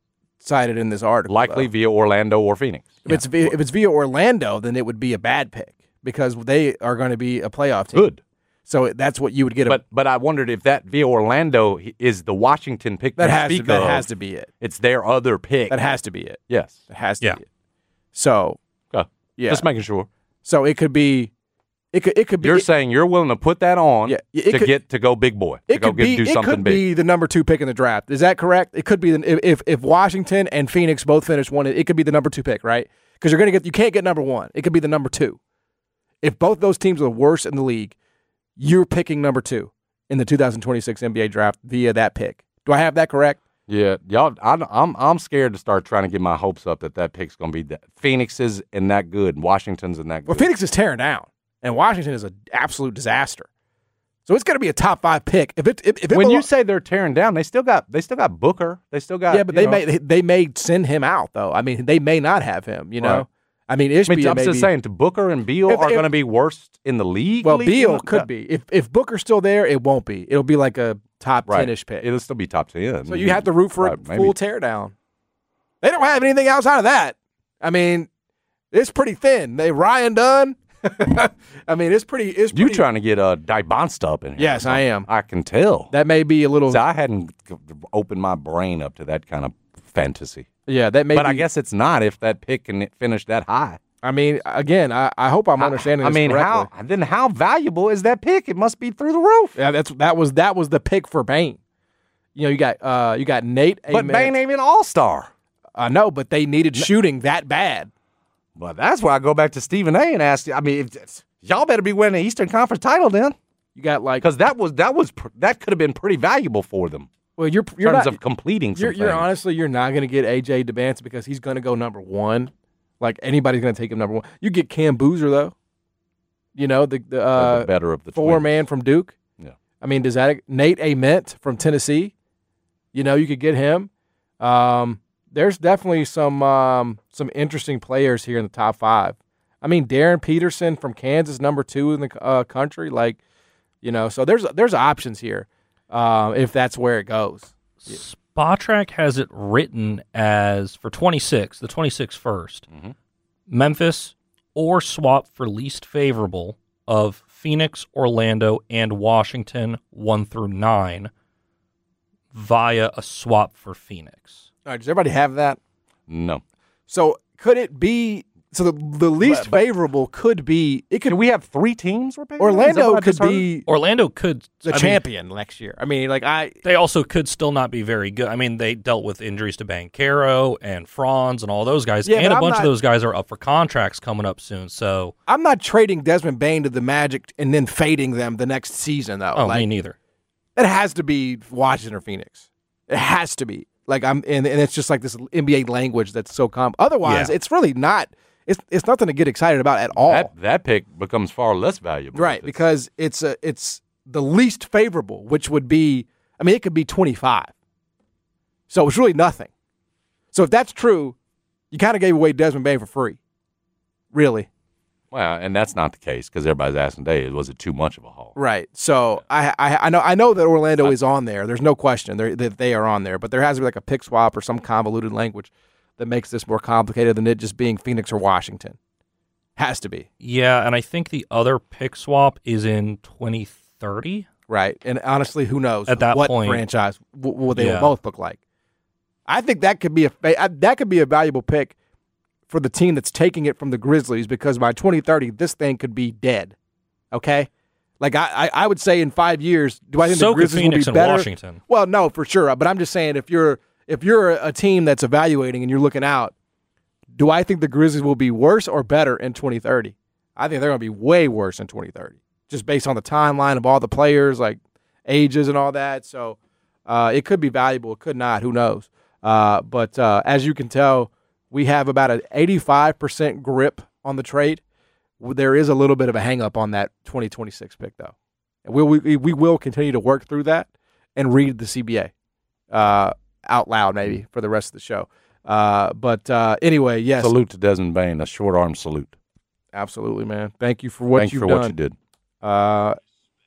cited in this article. Likely though. via Orlando or Phoenix. If it's via, if it's via Orlando, then it would be a bad pick because they are going to be a playoff team. Good. So that's what you would get. A, But but I wondered if that via Orlando is the Washington pick that you has to, speak that of. has to be it. It's their other pick. That has to be it. yes. That has to Yeah. be it. So Okay. yeah, Just making sure. so it could be, it could it could be. You're it, saying you're willing to put that on Yeah, it to could- get to go big boy. To It go could get, be. do It something could big. be the number two pick in the draft. Is that correct? It could be the, if- if if Washington and Phoenix both finish one. It could be the number two pick, right? Because you're gonna get you can't get number one. It could be the number two. If both those teams are the worst in the league, you're picking number two in the two thousand twenty-six N B A draft via that pick. Do I have that correct? Yeah, y'all. I, I'm I'm scared to start trying to get my hopes up that that pick's going to be that Phoenix is and that good, Washington's and that good. Well, Phoenix is tearing down, and Washington is an absolute disaster. So it's going to be a top five pick. If it if, if it when you belo- say they're tearing down, they still got they still got Booker. They still got yeah, but you they know, may they may send him out though. I mean, they may not have him. You know, Right. I mean, I mean, Ishbia I'm maybe. just saying, to Booker and Beal If- are if- going to be worst in the league. Well, league, Beal you know? could Yeah. be. If if Booker's still there, it won't be. It'll be like a top right. ten-ish pick. It'll still be top ten. So you have to root for Right, a maybe. full teardown. They don't have anything outside of that. I mean, it's pretty thin. They Ryan Dunn. I mean, it's pretty. It's You pretty, trying to get a Dybonsta up in here? Yes, I am. I can tell. That may be a little. See, I hadn't opened my brain up to that kind of fantasy. Yeah, that may. But be, I guess it's not if that pick can finish that high. I mean, again, I, I hope I'm understanding. I this mean, correctly. how then? How valuable is that pick? It must be through the roof. Yeah, that's that was that was the pick for Bain. You know, you got uh, you got Nate. But Bain ain't an all star. I know, but they needed shooting that bad. But that's why I go back to Stephen A. and ask you. I mean, if, y'all better be winning the Eastern Conference title then, You got like because that was that was pr- that could have been pretty valuable for them well, you're in you're terms not, of completing. Some You're, you're things. honestly, you're not going to get A J Debance because he's going to go number one. Like anybody's going to take him number one. You get Cam Boozer though. You know the the, The uh, better of the four twins. man from Duke. Yeah. I mean, does that Nate Ament from Tennessee? You know, you could get him. Um, there's definitely some um, some interesting players here in the top five. I mean, Darren Peterson from Kansas, number two in the uh, country. Like, you know, so there's there's options here uh, if that's where it goes. Spotrac has it written as for twenty-six, the twenty-six first. Mm-hmm. Memphis or swap for least favorable of Phoenix, Orlando, and Washington one through nine via a swap for Phoenix. All right, does everybody have that? No. So could it be? So the the least favorable could be it could. Can we have three teams? We're paying? Is that Orlando what I could just heard? be Orlando could the I mean, champion next year. I mean, like I they also could still not be very good. I mean, they dealt with injuries to Banchero and Franz and all those guys, Yeah, and but a I'm bunch not- of those guys are up for contracts coming up soon. So, I'm not trading Desmond Bain to the Magic and then fading them the next season though. oh, like, me neither. it has to be Washington or Phoenix. It has to be. Like I'm, and, and it's just like this N B A language that's so common. Otherwise, Yeah. it's really not. It's it's nothing to get excited about at all. That that pick becomes far less valuable. Right, if it's- because it's a, it's the least favorable, which would be, I mean, it could be twenty-five. So it's really nothing. So if that's true, you kind of gave away Desmond Bain for free. Really. well, and that's not the case because everybody's asking today, was it too much of a haul? Right. So I, I I know I know that Orlando is on there. There's no question They're, that they are on there, but there has to be like a pick swap or some convoluted language that makes this more complicated than it just being Phoenix or Washington. Has to be. Yeah, and I think the other pick swap is in twenty thirty. Right. And honestly, who knows At that what point- franchise what, what they Yeah. will both look like. I think that could be a fa- that could be a valuable pick for the team that's taking it from the Grizzlies because by twenty thirty this thing could be dead. Okay? Like I, I, I would say in five years, do I think So the could Grizzlies Phoenix will and be better? Washington. Well, no, for sure. But I'm just saying if you're if you're a, a team that's evaluating and you're looking out, do I think the Grizzlies will be worse or better in twenty thirty? I think they're going to be way worse in twenty thirty, just based on the timeline of all the players, like ages and all that. So uh, it could be valuable. It could not. Who knows? Uh, but uh, as you can tell, we have about an eighty-five percent grip on the trade. There is a little bit of a hang-up on that twenty twenty-six pick, though. And we, we, we will continue to work through that and read the C B A uh, out loud, maybe, for the rest of the show. Uh, but uh, anyway, yes. Salute to Desmond Bain, a short arm salute. Absolutely, man. Thank you for what Thank you've for done. what you did. Uh,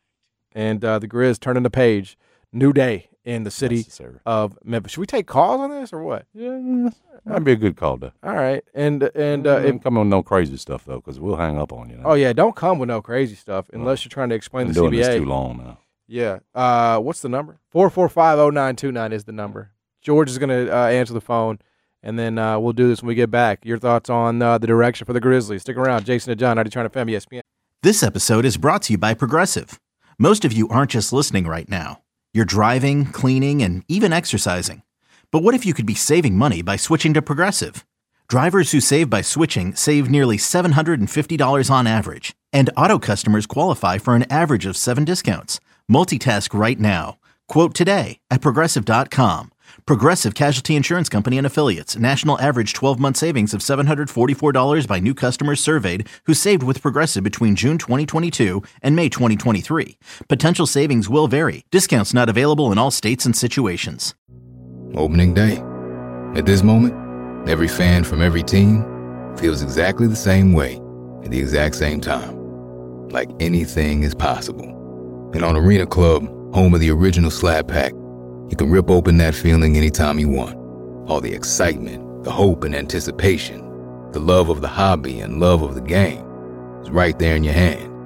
and uh, the Grizz turning the page. New day in the city Necessary. of Memphis. Should we take calls on this or what? Yeah, that'd be a good call, though. All right. And and uh, Don't if, come on no crazy stuff, though, because we'll hang up on you. Now. oh yeah, don't come with no crazy stuff unless you're trying to explain Been the doing C B A. this too long now. Yeah. Uh, what's the number? four four five oh nine two nine is the number. George is going to uh, answer the phone, and then uh, we'll do this when we get back. Your thoughts on uh, the direction for the Grizzlies. Stick around. Jason and John, ninety Turn F M, E S P N. This episode is brought to you by Progressive. Most of you aren't just listening right now. You're driving, cleaning, and even exercising. But what if you could be saving money by switching to Progressive? Drivers who save by switching save nearly seven hundred fifty dollars on average. And auto customers qualify for an average of seven discounts. Multitask right now. Quote today at Progressive dot com. Progressive Casualty Insurance Company and Affiliates. National average twelve-month savings of seven hundred forty-four dollars by new customers surveyed who saved with Progressive between June twenty twenty-two and May twenty twenty-three. Potential savings will vary. Discounts not available in all states and situations. Opening day. At this moment, every fan from every team feels exactly the same way at the exact same time. Like anything is possible. And on Arena Club, home of the original Slab Pack, you can rip open that feeling anytime you want. All the excitement, the hope and anticipation, the love of the hobby and love of the game is right there in your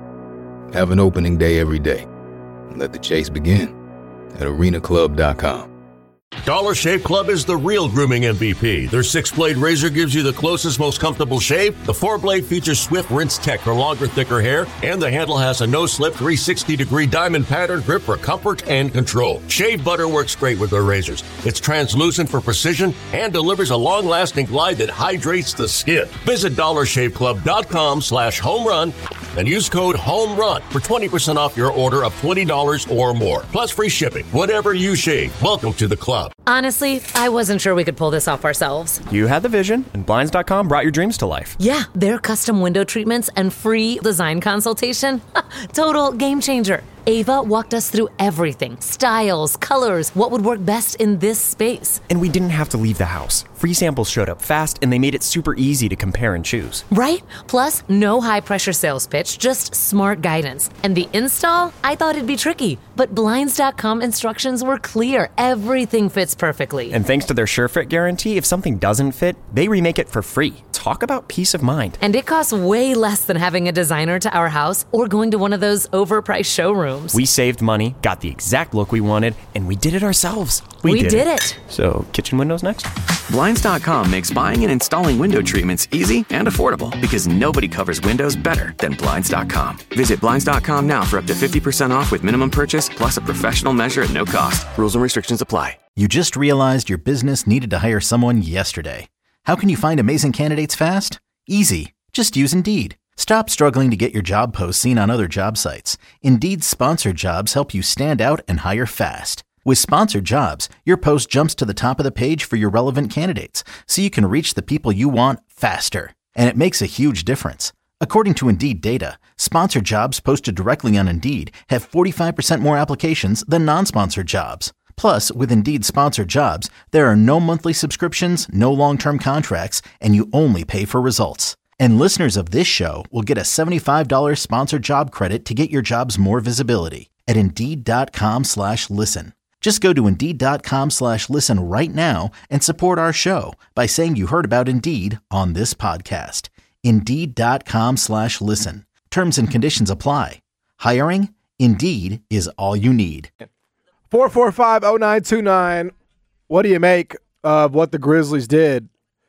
hand. Have an opening day every day. And let the chase begin at arena club dot com. Dollar Shave Club is the real grooming M V P. Their six-blade razor gives you the closest, most comfortable shave. The four-blade features Swift Rinse Tech for longer, thicker hair. And the handle has a no-slip three hundred sixty degree diamond pattern grip for comfort and control. Shave butter works great with their razors. It's translucent for precision and delivers a long-lasting glide that hydrates the skin. Visit dollar shave club dot com slash home run and use code HOMERUN for twenty percent off your order of twenty dollars or more. Plus free shipping. Whatever you shave, welcome to the club. Honestly, I wasn't sure we could pull this off ourselves. You had the vision, and Blinds dot com brought your dreams to life. Yeah, their custom window treatments and free design consultation. Total game changer. Ava walked us through everything. Styles, colors, what would work best in this space. And we didn't have to leave the house. Free samples showed up fast, and they made it super easy to compare and choose. Right? Plus, no high-pressure sales pitch, just smart guidance. And the install? I thought it'd be tricky, but Blinds dot com instructions were clear. Everything fits perfectly. And thanks to their SureFit guarantee, if something doesn't fit, they remake it for free. Talk about peace of mind. And it costs way less than having a designer to our house or going to one of those overpriced showrooms. We saved money, got the exact look we wanted, and we did it ourselves. We, we did, did it. it. So, kitchen windows next? Blinds dot com makes buying and installing window treatments easy and affordable because nobody covers windows better than Blinds dot com. Visit Blinds dot com now for up to fifty percent off with minimum purchase plus a professional measure at no cost. Rules and restrictions apply. You just realized your business needed to hire someone yesterday. How can you find amazing candidates fast? Easy. Just use Indeed. Stop struggling to get your job posts seen on other job sites. Indeed's sponsored jobs help you stand out and hire fast. With sponsored jobs, your post jumps to the top of the page for your relevant candidates, so you can reach the people you want faster. And it makes a huge difference. According to Indeed data, sponsored jobs posted directly on Indeed have forty-five percent more applications than non-sponsored jobs. Plus, with Indeed sponsored jobs, there are no monthly subscriptions, no long-term contracts, and you only pay for results. And listeners of this show will get a seventy-five dollars sponsored job credit to get your jobs more visibility at Indeed.com slash listen. Just go to Indeed.com slash listen right now and support our show by saying you heard about Indeed on this podcast. Indeed.com slash listen. Terms and conditions apply. Hiring? Indeed is all you need. four four five oh nine two nine. What do you make of what the Grizzlies did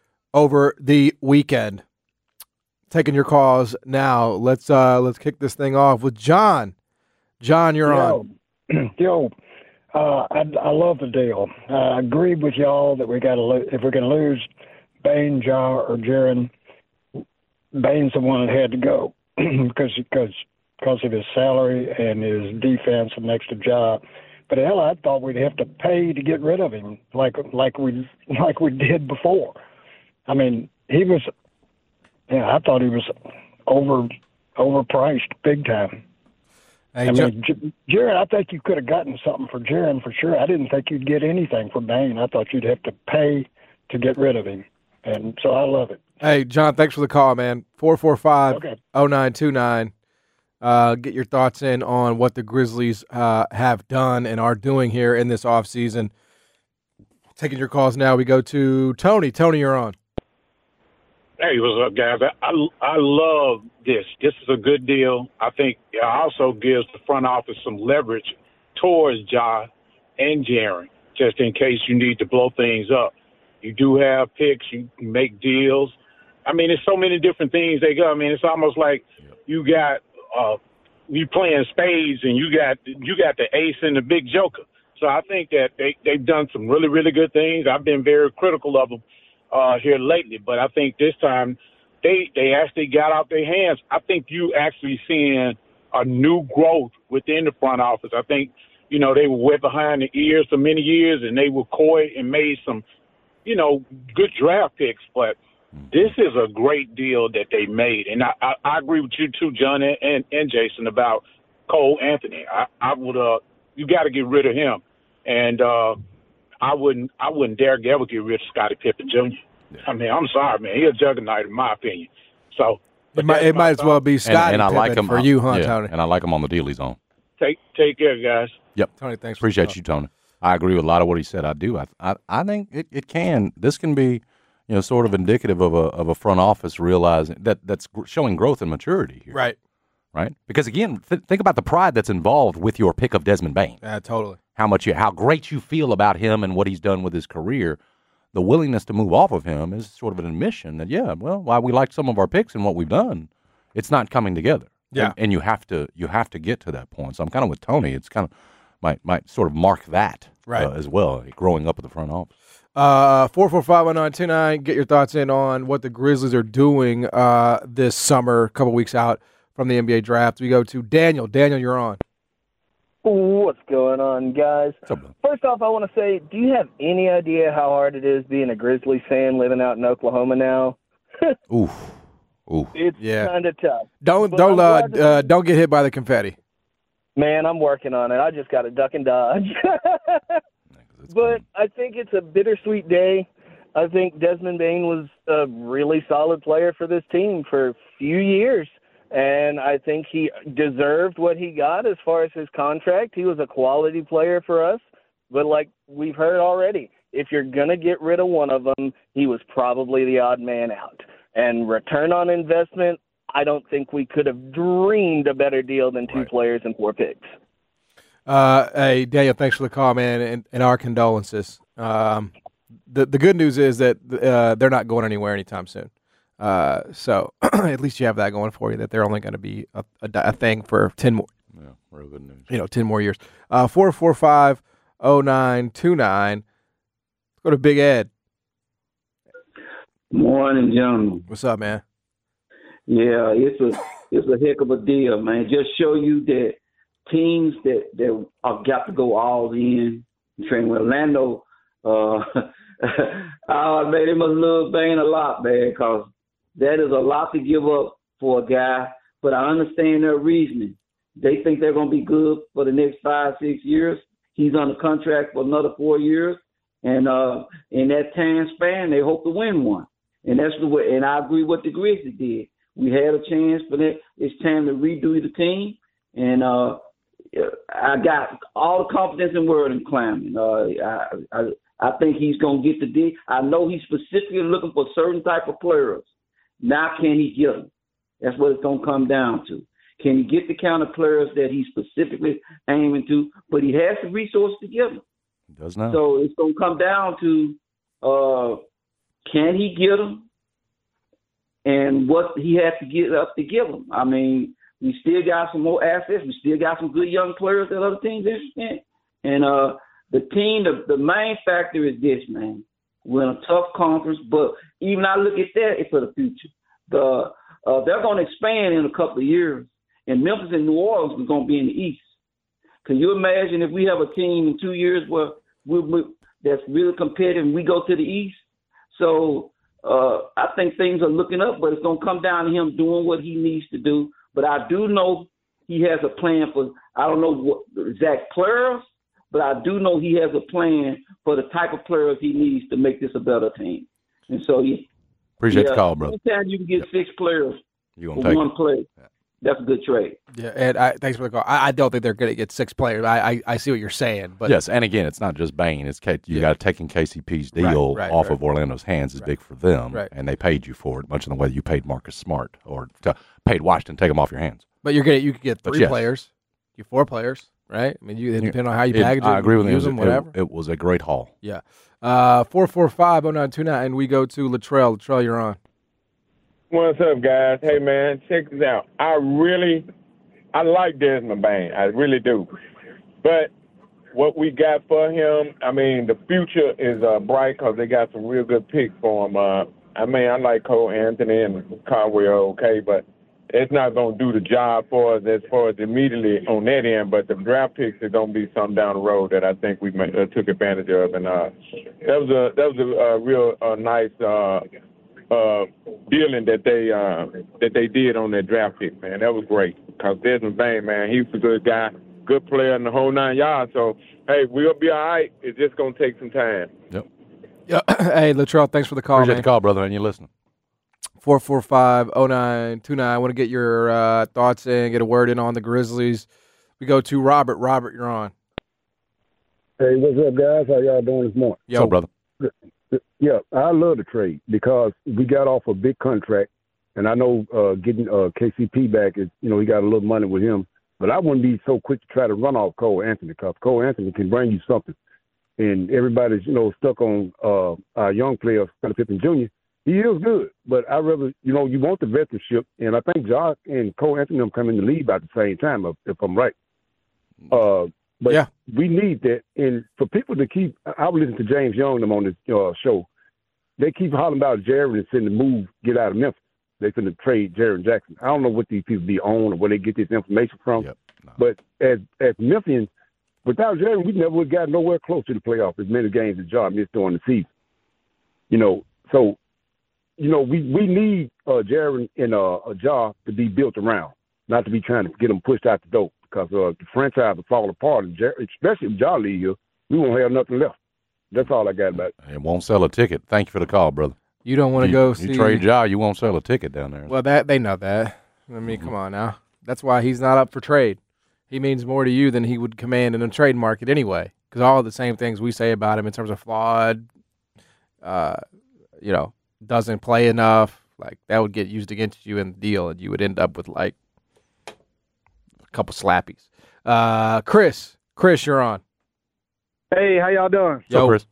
over the weekend? Taking your calls now. Let's uh, let's kick this thing off with John. John, you're yo, on. Yo, Uh, I, I love the deal. Uh, I agree with y'all that we got to lo- if we're going to lose Bain, Ja, or Jaron, Bain's the one that had to go because because because of his salary and his defense and next to Ja. But hell, I thought we'd have to pay to get rid of him, like like we like we did before. I mean, he was. Yeah, I thought he was over overpriced big time. Hey, I Jo- mean, J- Jaron, I think you could have gotten something for Jaron for sure. I didn't think you'd get anything for Bain. I thought you'd have to pay to get rid of him, and so I love it. Hey, John, thanks for the call, man. four four five, oh nine two nine. Uh, get your thoughts in on what the Grizzlies uh, have done and are doing here in this offseason. Taking your calls now. We go to Tony. Tony, you're on. Hey, what's up, guys? I, I love this. This is a good deal. I think it also gives the front office some leverage towards Ja and Jaron, just in case you need to blow things up. You do have picks. You can make deals. I mean, there's so many different things they go. I mean, it's almost like you got uh, you playing spades and you got you got the ace and the big joker. So I think that they, they've done some really, really good things. I've been very critical of them uh, here lately, but I think this time they they actually got out their hands. I think you actually seeing a new growth within the front office. I think, you know, they were wet behind the ears for many years, and they were coy and made some, you know, good draft picks. But this is a great deal that they made. And I, I, I agree with you too, John and, and, and Jason, about Cole Anthony. I, I would uh you got to get rid of him. And uh, I wouldn't I wouldn't dare ever get rid of Scottie Pippen Junior Yeah. I mean, I'm sorry, man. He's a juggernaut in my opinion. So It might, it might as well be Scottie and, and I Pippen like him for you, huh, yeah, Tony? And I like him on the deal he's on. take take care, guys. Yep. Tony, thanks. For Appreciate you, Tony. I agree with a lot of what he said. I do. I I, I think it, it can. This can be, you know, sort of indicative of a of a front office realizing that that's showing growth and maturity here. Right. Right. Because again, th- think about the pride that's involved with your pick of Desmond Bain. Yeah, totally. How much you, how great you feel about him and what he's done with his career. The willingness to move off of him is sort of an admission that, yeah, well, while we liked some of our picks and what we've done, it's not coming together. Yeah. And, and you have to you have to get to that point. So I'm kind of with Tony. It's kind of might might sort of mark that right. uh, as well, growing up at the front office. Uh, four four five one nine two nine. Get your thoughts in on what the Grizzlies are doing uh, this summer, a couple weeks out from the N B A draft. We go to Daniel. Daniel, you're on. What's going on, guys? First off, I want to say, do you have any idea how hard it is being a Grizzlies fan living out in Oklahoma now? Oof. Ooh. It's Yeah. kind of tough. Don't But don't I'm uh, glad to- uh, don't get hit by the confetti. Man, I'm working on it. I just got to duck and dodge. But I think it's a bittersweet day. I think Desmond Bain was a really solid player for this team for a few years. And I think he deserved what he got as far as his contract. He was a quality player for us. But like we've heard already, if you're going to get rid of one of them, he was probably the odd man out. And return on investment, I don't think we could have dreamed a better deal than two right. players and four picks. Uh, hey, Daniel, thanks for the call, man, and, and our condolences. Um, the the good news is that uh, they're not going anywhere anytime soon. Uh, so at least you have that going for you, that they're only going to be a, a, a thing for ten more. Yeah, real good news. You know, ten more years. Uh, four four five oh nine two nine. Let's go to Big Ed. Morning, gentlemen. What's up, man? Yeah, it's a it's a heck of a deal, man. Just show you that teams that that have got to go all in. Train with Orlando. Uh, oh man, they must love Bain a lot, man, because that is a lot to give up for a guy. But I understand their reasoning. They think they're going to be good for the next five, six years. He's under contract for another four years, and uh, in that time span, they hope to win one. And that's the way. And I agree with the Grizzlies did. We had a chance for that. It's time to redo the team, and uh, I got all the confidence in the world in Klarman. Uh, I, I I think he's going to get the deal. I know he's specifically looking for certain type of players. Now, can he get them? That's what it's going to come down to. Can he get the kind of players that he's specifically aiming to? But he has the resources to get them. He does now. So it's going to come down to uh, can he get them and what he has to get up to give them. I mean, we still got some more assets. We still got some good young players that other teams interested in. And uh, the team, the, the main factor is this, man. We're in a tough conference, but even I look at that, it's for the future. The uh, they're going to expand in a couple of years, and Memphis and New Orleans is going to be in the East. Can you imagine if we have a team in two years where we, we that's really competitive and we go to the East? So uh, I think things are looking up, but it's going to come down to him doing what he needs to do. But I do know he has a plan for, I don't know what exact players, but I do know he has a plan for the type of players he needs to make this a better team. And so, yeah. Appreciate yeah, the call, brother. Anytime you can get six players You for gonna take one it. play, that's a good trade. Yeah, and I, thanks for the call. I, I don't think they're going to get six players. I, I I see what you're saying, but yes, and again, it's not just Bain. It's K, you got taking K C P's deal Right, right, off right. of Orlando's hands is Right. big for them, Right. and they paid you for it, much in the way you paid Marcus Smart or to, paid Washington take them off your hands. but you're gonna you could get But three yes. players, you four players, right? I mean, you it You- depend on how you it- package it. I agree with you. use It them, was- it- whatever. It, was a great haul. Yeah. Uh, four four five oh nine two nine, and we go to Latrell. Latrell, you're on. What's up, guys? Hey, man, check this out. I really, I like Desmond Bain. I really do. But what we got for him, I mean, the future is uh, bright because they got some real good picks for him. Uh, I mean, I like Cole Anthony and Caldwell, okay, but it's not going to do the job for us as far as immediately on that end. But the draft picks are going to be something down the road that I think we may, uh, took advantage of. And uh, that was a that was a, uh real uh, nice uh, uh, dealing that they uh, that they did on that draft pick, man. That was great because Desmond Bain, man, he was a good guy, good player in the whole nine yards. So, hey, we'll be all right. It's just going to take some time. Yep. Yeah. Hey, Latrell, thanks for the call, Appreciate man. the call, brother, and you listening. four four five oh nine two nine. I want to get your uh, thoughts in, get a word in on the Grizzlies. We go to Robert. Robert, you're on. Hey, what's up, guys? How y'all doing this morning? Yo, brother. Yeah, I love the trade because we got off a big contract, and I know uh, getting uh, K C P back is, you know, he got a little money with him, but I wouldn't be so quick to try to run off Cole Anthony because Cole Anthony can bring you something, and everybody's, you know, stuck on uh, our young player, Scottie Pippen Junior He is good, but I rather, you know, you want the veteranship, and I think Josh and Cole Anthony them come in the league about the same time, if, if I'm right. Uh, but yeah. we need that, and for people to keep, I was listening to James Young them on this uh, show. They keep hollering about Jaron and saying the move, get out of Memphis. They finna trade Jaron Jackson. I don't know what these people be on or where they get this information from. Yep, no. But as as Memphians, without Jaron, we never would have got nowhere close to the playoffs as many games as John missed during the season. You know, so you know we we need uh, Jaron and uh, a job to be built around, not to be trying to get them pushed out the door because uh, the franchise will fall apart. And Jer- especially if John leave here, we won't have nothing left. That's all I got about it. It won't sell a ticket. Thank you for the call, brother. You don't want to You- go you see. trade Ja, you won't sell a ticket down there. Well, that they know that. I mean, come on now. That's why he's not up for trade. He means more to you than he would command in a trade market anyway. Because all the same things we say about him in terms of flawed, uh, you know, doesn't play enough. Like that would get used against you in the deal, and you would end up with like a couple slappies. Uh, Chris, Chris, you're on. Hey, how y'all doing? So, Chris.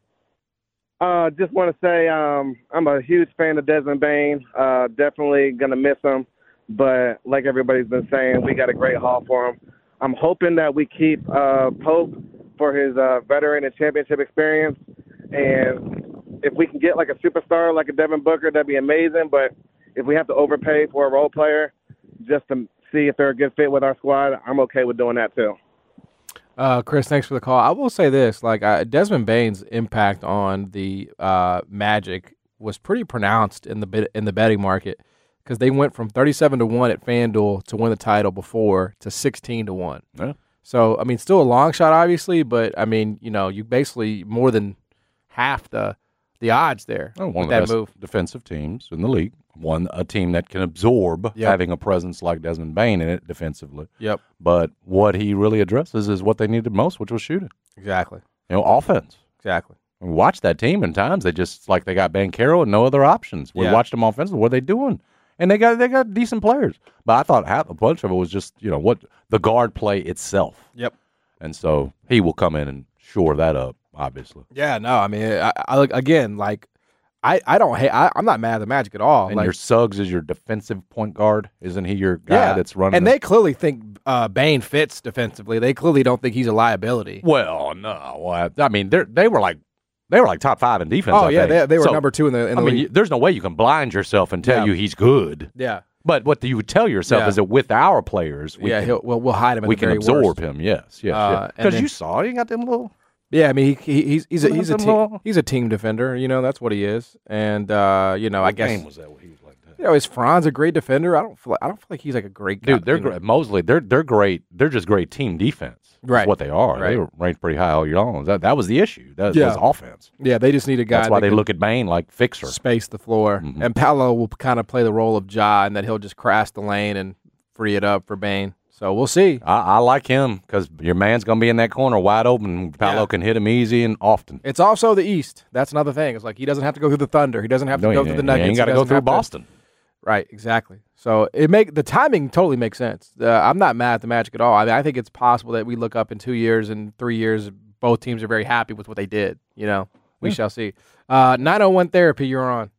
Uh, just want to say um, I'm a huge fan of Desmond Bain. Uh, definitely going to miss him. But like everybody's been saying, we got a great haul for him. I'm hoping that we keep uh, Pope for his uh, veteran and championship experience. And if we can get like a superstar like a Devin Booker, that'd be amazing. But if we have to overpay for a role player just to see if they're a good fit with our squad, I'm okay with doing that too. Uh, Chris, thanks for the call. I will say this: like uh, Desmond Bain's impact on the uh, Magic was pretty pronounced in the bit, in the betting market because they went from thirty-seven to one at FanDuel to win the title before to sixteen to one. Yeah. So I mean, still a long shot, obviously, but I mean, you know, you basically more than half the the odds there Oh, one with of the that best move. defensive teams in the league. One a team that can absorb Yep. having a presence like Desmond Bain in it defensively. Yep. But what he really addresses is what they needed most, which was shooting. Exactly. You know, offense. Exactly. We watched that team in times. They just like they got Banchero and no other options. We Yeah. watched them offensively. What are they doing? And they got they got decent players. But I thought half a bunch of it was just you know what the guard play itself. Yep. And so he will come in and shore that up. Obviously. Yeah. No. I mean, I, I look again like. I, I don't hate. I, I'm not mad at the Magic at all. And like, your Suggs is your defensive point guard, isn't he? Your guy yeah, that's running. and the, they clearly think uh, Bane fits defensively. They clearly don't think he's a liability. Well, no. Well, I mean, they they were like they were like top five in defense. Oh I yeah, think. they, they were so, number two in the. In I the mean, league. you, there's no way you can blind yourself and tell Yeah. you he's good. Yeah. But what you would tell yourself Yeah. is that with our players, we yeah, can, he'll, we'll, we'll hide him. At we the can very absorb worst. him. Yes, yes, Uh, yes. and Because then- you saw he got them little. Yeah, I mean, he, he he's he's a, Little he's a bit team, more. he's a team defender. You know, that's what he is. And uh, you know, I What guess game was that? Where he was like that? you know, is Franz a great defender? I don't feel like, I don't feel like he's like a great guy. Dude, they're you know. great. Mosley, they're they're great. They're just great team defense. Right. That's what they are. Right. They were ranked pretty high all year long. That that was the issue. That Yeah. was offense. Yeah, they just need a guy. That's why that they can look at Bane like fixer. space the floor, Mhm. and Paolo will kind of play the role of Ja, and that he'll just crash the lane and free it up for Bane. So we'll see. I, I like him because your man's going to be in that corner wide open. Paolo Yeah. can hit him easy and often. It's also the East. That's another thing. It's like he doesn't have to go through the Thunder. He doesn't have to No, go he through the ain't- Nuggets. he ain't got to go doesn't through have to- Boston. Right, exactly. So it make the timing totally makes sense. Uh, I'm not mad at the Magic at all. I mean, I think it's possible that we look up in two years and three years, both teams are very happy with what they did. You know, we Yeah. shall see. Uh, nine oh one Therapy, you're on.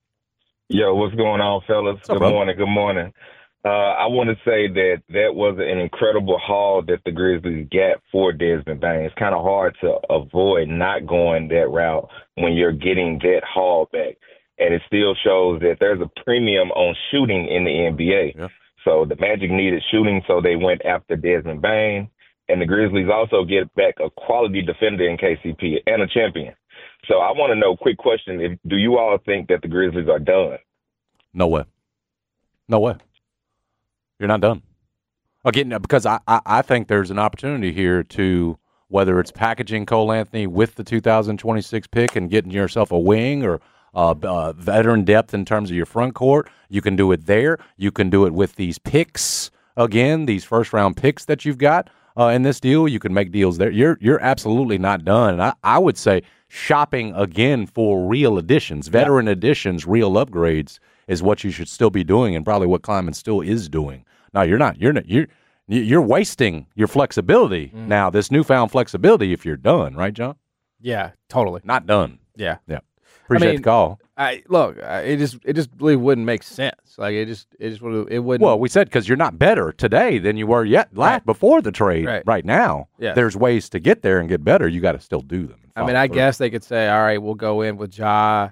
Yo, what's going on, fellas? up, Good brother? morning. Good morning. Uh, I want to say that that was an incredible haul that the Grizzlies got for Desmond Bane. It's kind of hard to avoid not going that route when you're getting that haul back. And it still shows that there's a premium on shooting in the N B A. Yeah. So the Magic needed shooting, so they went after Desmond Bane. And the Grizzlies also get back a quality defender in K C P and a champion. So I want to know, quick question, if, do you all think that the Grizzlies are done? No way. No way. You're not done. Again, because I, I, I think there's an opportunity here to, whether it's packaging Cole Anthony with the two thousand twenty-six pick and getting yourself a wing or uh, uh, veteran depth in terms of your front court, you can do it there. You can do it with these picks, again, these first-round picks that you've got uh, in this deal. You can make deals there. You're you're absolutely not done. And I, I would say shopping again for real additions, veteran yeah. additions, real upgrades is what you should still be doing, and probably what Kleiman still is doing. No, you're not. You're not. You're you're wasting your flexibility mm. now. This newfound flexibility, if you're done, right, John? Yeah, totally. Not done. Yeah, yeah. Appreciate I mean, the call. I look. I, it just it just really wouldn't make sense. Like it just it just would it wouldn't. Well, we said because you're not better today than you were yet last Right. before the trade. Right. right now, Yes. there's ways to get there and get better. You got to still do them. I mean, I guess they could say, all right, we'll go in with Ja,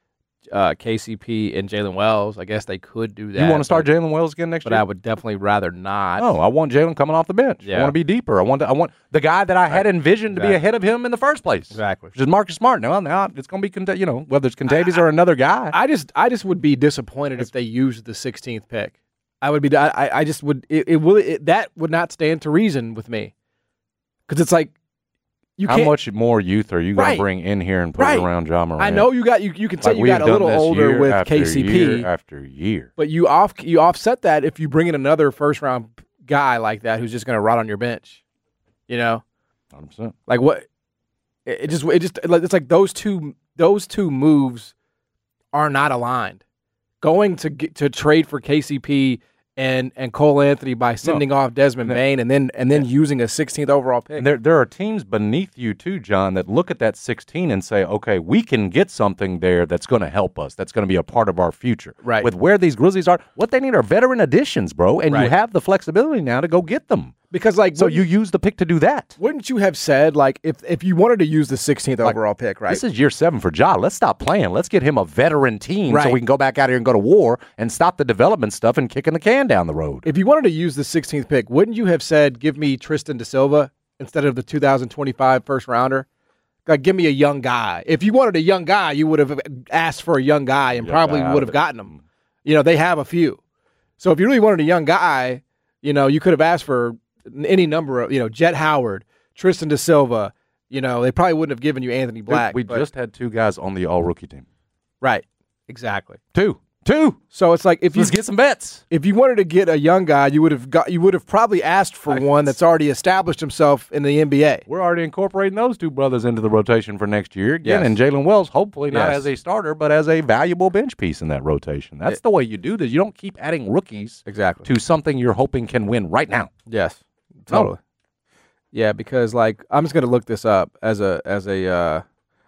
uh, K C P, and Jalen Wells. I guess they could do that. You want to start but, Jalen Wells again next but year? I would definitely rather not. No, I want Jalen coming off the bench. I Yeah. want to be deeper. I want to, I want the guy that I had envisioned to be Exactly. ahead of him in the first place. Exactly. Which is Marcus Smart. Now, now it's going to be, Cont- you know, whether it's Contavious or another guy. I just I just would be disappointed if they used the sixteenth pick. I would be. I I just would. It, it will. It, that would not stand to reason with me. Because it's like you How can't. much more youth are you going Right. to bring in here and put Right. around John Morant? I know you got you. You can say Like you we got have a done little this older year with after K C P year after year. but you off you offset that if you bring in another first round guy like that who's just going to rot on your bench. You know, one hundred percent. like what? It, it just it just it's like those two those two moves are not aligned. Going to get, to trade for K C P and and Cole Anthony by sending off Desmond Bane and then and then using a sixteenth overall pick. And there, there are teams beneath you too, John, that look at that sixteen and say, okay, we can get something there that's going to help us. That's going to be a part of our future. Right. With where these Grizzlies are, what they need are veteran additions, bro. And you Right. have the flexibility now to go get them. Because like So wouldn't- you use the pick to do that. wouldn't you have said like if if you wanted to use the sixteenth overall pick, right? This is year seven for Ja. Let's stop playing. Let's get him a veteran team so Right. we can go back out here and go to war and stop the development stuff and kicking the can down the road. If you wanted to use the sixteenth pick, wouldn't you have said, give me Tristan Da Silva instead of the two thousand twenty-five first rounder? Like, give me a young guy. If you wanted a young guy, you would have asked for a young guy and Young probably guy out would of have it. gotten him. You know, they have a few. So if you really wanted a young guy, you know, you could have asked for any number of, you know, Jet Howard, Tristan Da Silva. You know, they probably wouldn't have given you Anthony Black. we but- just had two guys on the all-rookie team. Right. Exactly. Two. Two. So it's like if Let's you get some bets. if you wanted to get a young guy, you would have got you would have probably asked for one that's already established himself in the N B A. We're already incorporating those two brothers into the rotation for next year again, Yes. and Jalen Wells, hopefully not Yes. as a starter, but as a valuable bench piece in that rotation. That's It- the way you do this. You don't keep adding rookies Exactly. to something you're hoping can win right now. Yes. Totally. Yeah, because like I'm just gonna look this up as a as a uh,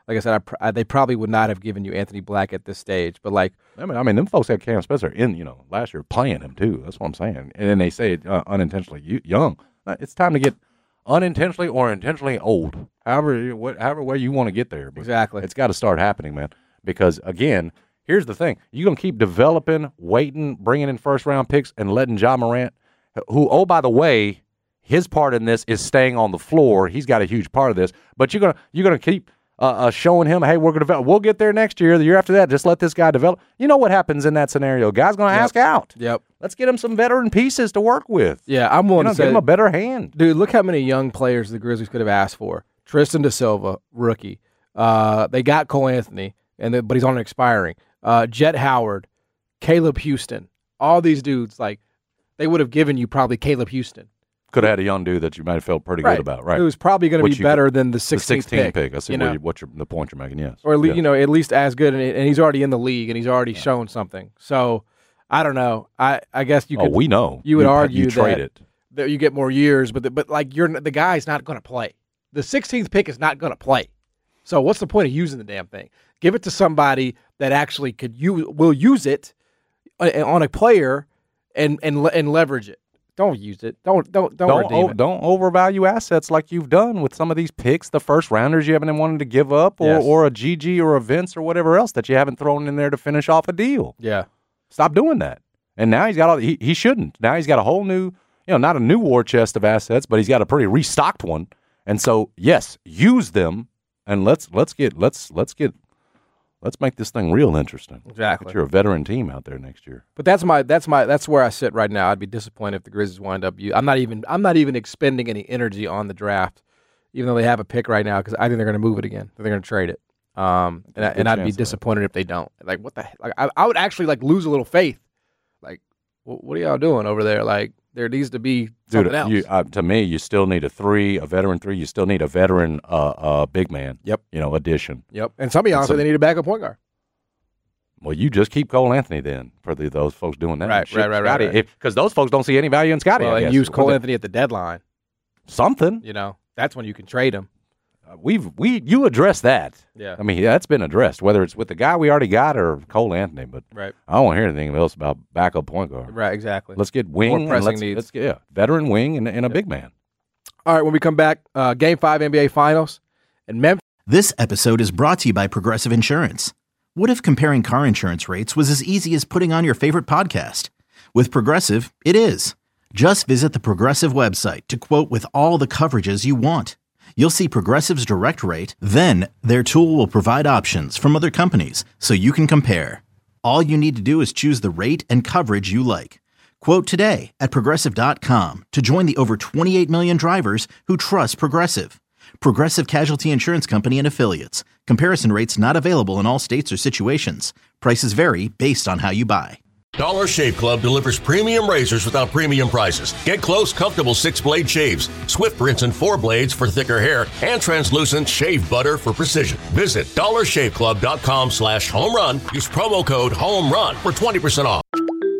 like I said, I pr- I, they probably would not have given you Anthony Black at this stage. But like, I mean, I mean, them folks had Cam Spencer in, you know, last year playing him too. That's what I'm saying. And then they say it uh, unintentionally you, young. It's time to get unintentionally or intentionally old. However, what, however way you want to get there. But exactly. It's got to start happening, man. Because again, here's the thing: you're gonna keep developing, waiting, bringing in first round picks, and letting Ja Morant, who, oh by the way, his part in this is staying on the floor. He's got a huge part of this. But you're gonna you're gonna keep uh, uh, showing him, hey, we're gonna develop. We'll get there next year. The year after that, just let this guy develop. You know what happens in that scenario? Guy's gonna Yep. ask out. Yep. Let's get him some veteran pieces to work with. Yeah, I'm willing you know, to say give him a better hand. Dude, look how many young players the Grizzlies could have asked for. Tristan Da Silva, rookie. Uh, they got Cole Anthony, and then, but he's on an expiring. Uh, Jet Howard, Caleb Houston. All these dudes, like, they would have given you probably Caleb Houston. Could have had a young dude that you might have felt pretty Right. good about, right? Who's probably going to Which be you better could- than the sixteenth the sixteenth pick, pick. I see you what, know? you, what your, the point you're making, yes. Or at least, Yeah. you know, at least as good, and, and he's already in the league, and he's already shown something. So, I don't know. I, I guess you Oh, could. we know. You would You- argue you trade that, it. that you get more years, but the, but like you're the guy's not going to play. The sixteenth pick is not going to play. So what's the point of using the damn thing? Give it to somebody that actually could you will use it on a player and and and leverage it. Don't use it. Don't don't don't, Don't redeem o- it. don't overvalue assets like you've done with some of these picks, the first rounders you haven't been wanting to give up, or, Yes. or a G G or a Vince or whatever else that you haven't thrown in there to finish off a deal. Yeah. Stop doing that. And now he's got all he, he shouldn't. Now he's got a whole new, you know, not a new war chest of assets, but he's got a pretty restocked one. And so, yes, use them and let's let's get let's let's get let's make this thing real interesting. Exactly. Get your veteran team out there next year. But that's my that's my that's where I sit right now. I'd be disappointed if the Grizzlies wind up. I'm not even I'm not even expending any energy on the draft, even though they have a pick right now because I think they're going to move it again. They're going to trade it. Um, and I, Good and I'd be chance of that. disappointed if they don't. Like what the he- like I, I would actually like lose a little faith. Like wh- what are y'all doing over there? Like there needs to be something Dude, else. you, uh, to me, you still need a three, a veteran three. You still need a veteran, uh, uh, big man. Yep. You know, addition. Yep. And some of y'all And say some- they need a backup point guard. Well, you just keep Cole Anthony then for the, those folks doing that. Right, Ship right, right, right, Scotty, right. Because those folks don't see any value in Scotty. Well, I and guess. use Cole Well, Anthony at the deadline. Something. You know, that's when you can trade him. Uh, we've we you address that. Yeah. I mean, that's been addressed, whether it's with the guy we already got or Cole Anthony. But Right. I don't want to hear anything else about backup point guard. Right, exactly. Let's get wing. More and pressing let's, needs. Let's get yeah, veteran wing and, and a big man. All right, when we come back, uh, Game Five N B A Finals, and Memphis. This episode is brought to you by Progressive Insurance. What if comparing car insurance rates was as easy as putting on your favorite podcast? With Progressive, it is. Just visit the Progressive website to quote with all the coverages you want. You'll see Progressive's direct rate, then their tool will provide options from other companies so you can compare. All you need to do is choose the rate and coverage you like. Quote today at Progressive dot com to join the over twenty-eight million drivers who trust Progressive. Progressive Casualty Insurance Company and Affiliates. Comparison rates not available in all states or situations. Prices vary based on how you buy. Dollar Shave Club delivers premium razors without premium prices. Get close, comfortable six-blade shaves, Swift rinse and four blades for thicker hair, and translucent shave butter for precision. Visit dollar shave club dot com slash home run. Use promo code home run for twenty percent off.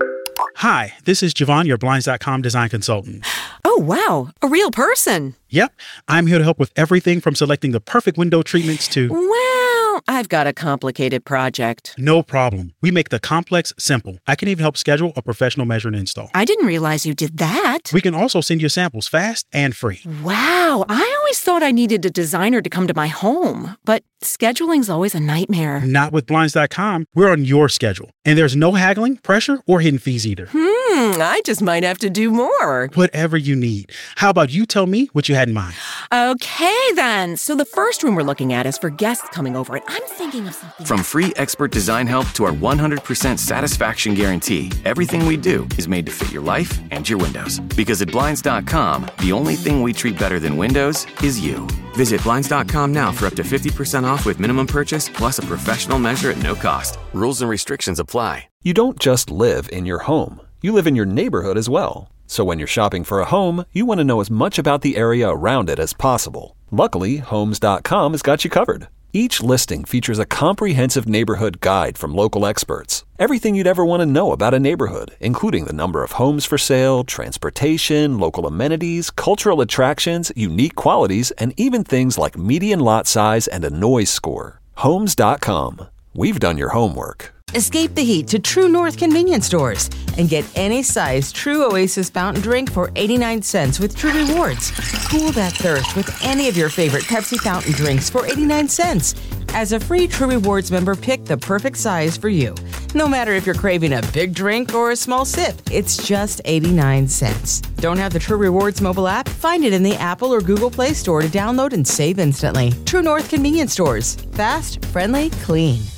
Hi, this is Javon, your Blinds dot com design consultant. Oh, wow. A real person. Yep, I'm here to help with everything from selecting the perfect window treatments to... Well, I've got a complicated project. No problem. We make the complex simple. I can even help schedule a professional measure and install. I didn't realize you did that. We can also send you samples fast and free. Wow. I always thought I needed a designer to come to my home, but scheduling's always a nightmare. Not with Blinds dot com. We're on your schedule. And there's no haggling, pressure, or hidden fees either. Hmm, I just might have to do more. Whatever you need. How about you tell me what you had in mind? Okay, then. So the first room we're looking at is for guests coming over, and I'm thinking of something. From free expert design help to our one hundred percent satisfaction guarantee, everything we do is made to fit your life and your windows. Because at Blinds dot com, the only thing we treat better than windows is you. Visit Blinds dot com now for up to fifty percent off with minimum purchase plus a professional measure at no cost. Rules and restrictions apply. You don't just live in your home. You live in your neighborhood as well. So when you're shopping for a home, you want to know as much about the area around it as possible. Luckily, Homes dot com has got you covered. Each listing features a comprehensive neighborhood guide from local experts. Everything you'd ever want to know about a neighborhood, including the number of homes for sale, transportation, local amenities, cultural attractions, unique qualities, and even things like median lot size and a noise score. Homes dot com. We've done your homework. Escape the heat to True North convenience stores and get any size True Oasis fountain drink for eighty-nine cents with True Rewards. Cool that thirst with any of your favorite Pepsi fountain drinks for eighty-nine cents. As a free True Rewards member, pick the perfect size for you. No matter if you're craving a big drink or a small sip, it's just eighty-nine cents. Don't have the True Rewards mobile app? Find it in the Apple or Google Play Store to download and save instantly. True North convenience stores. Fast, friendly, clean.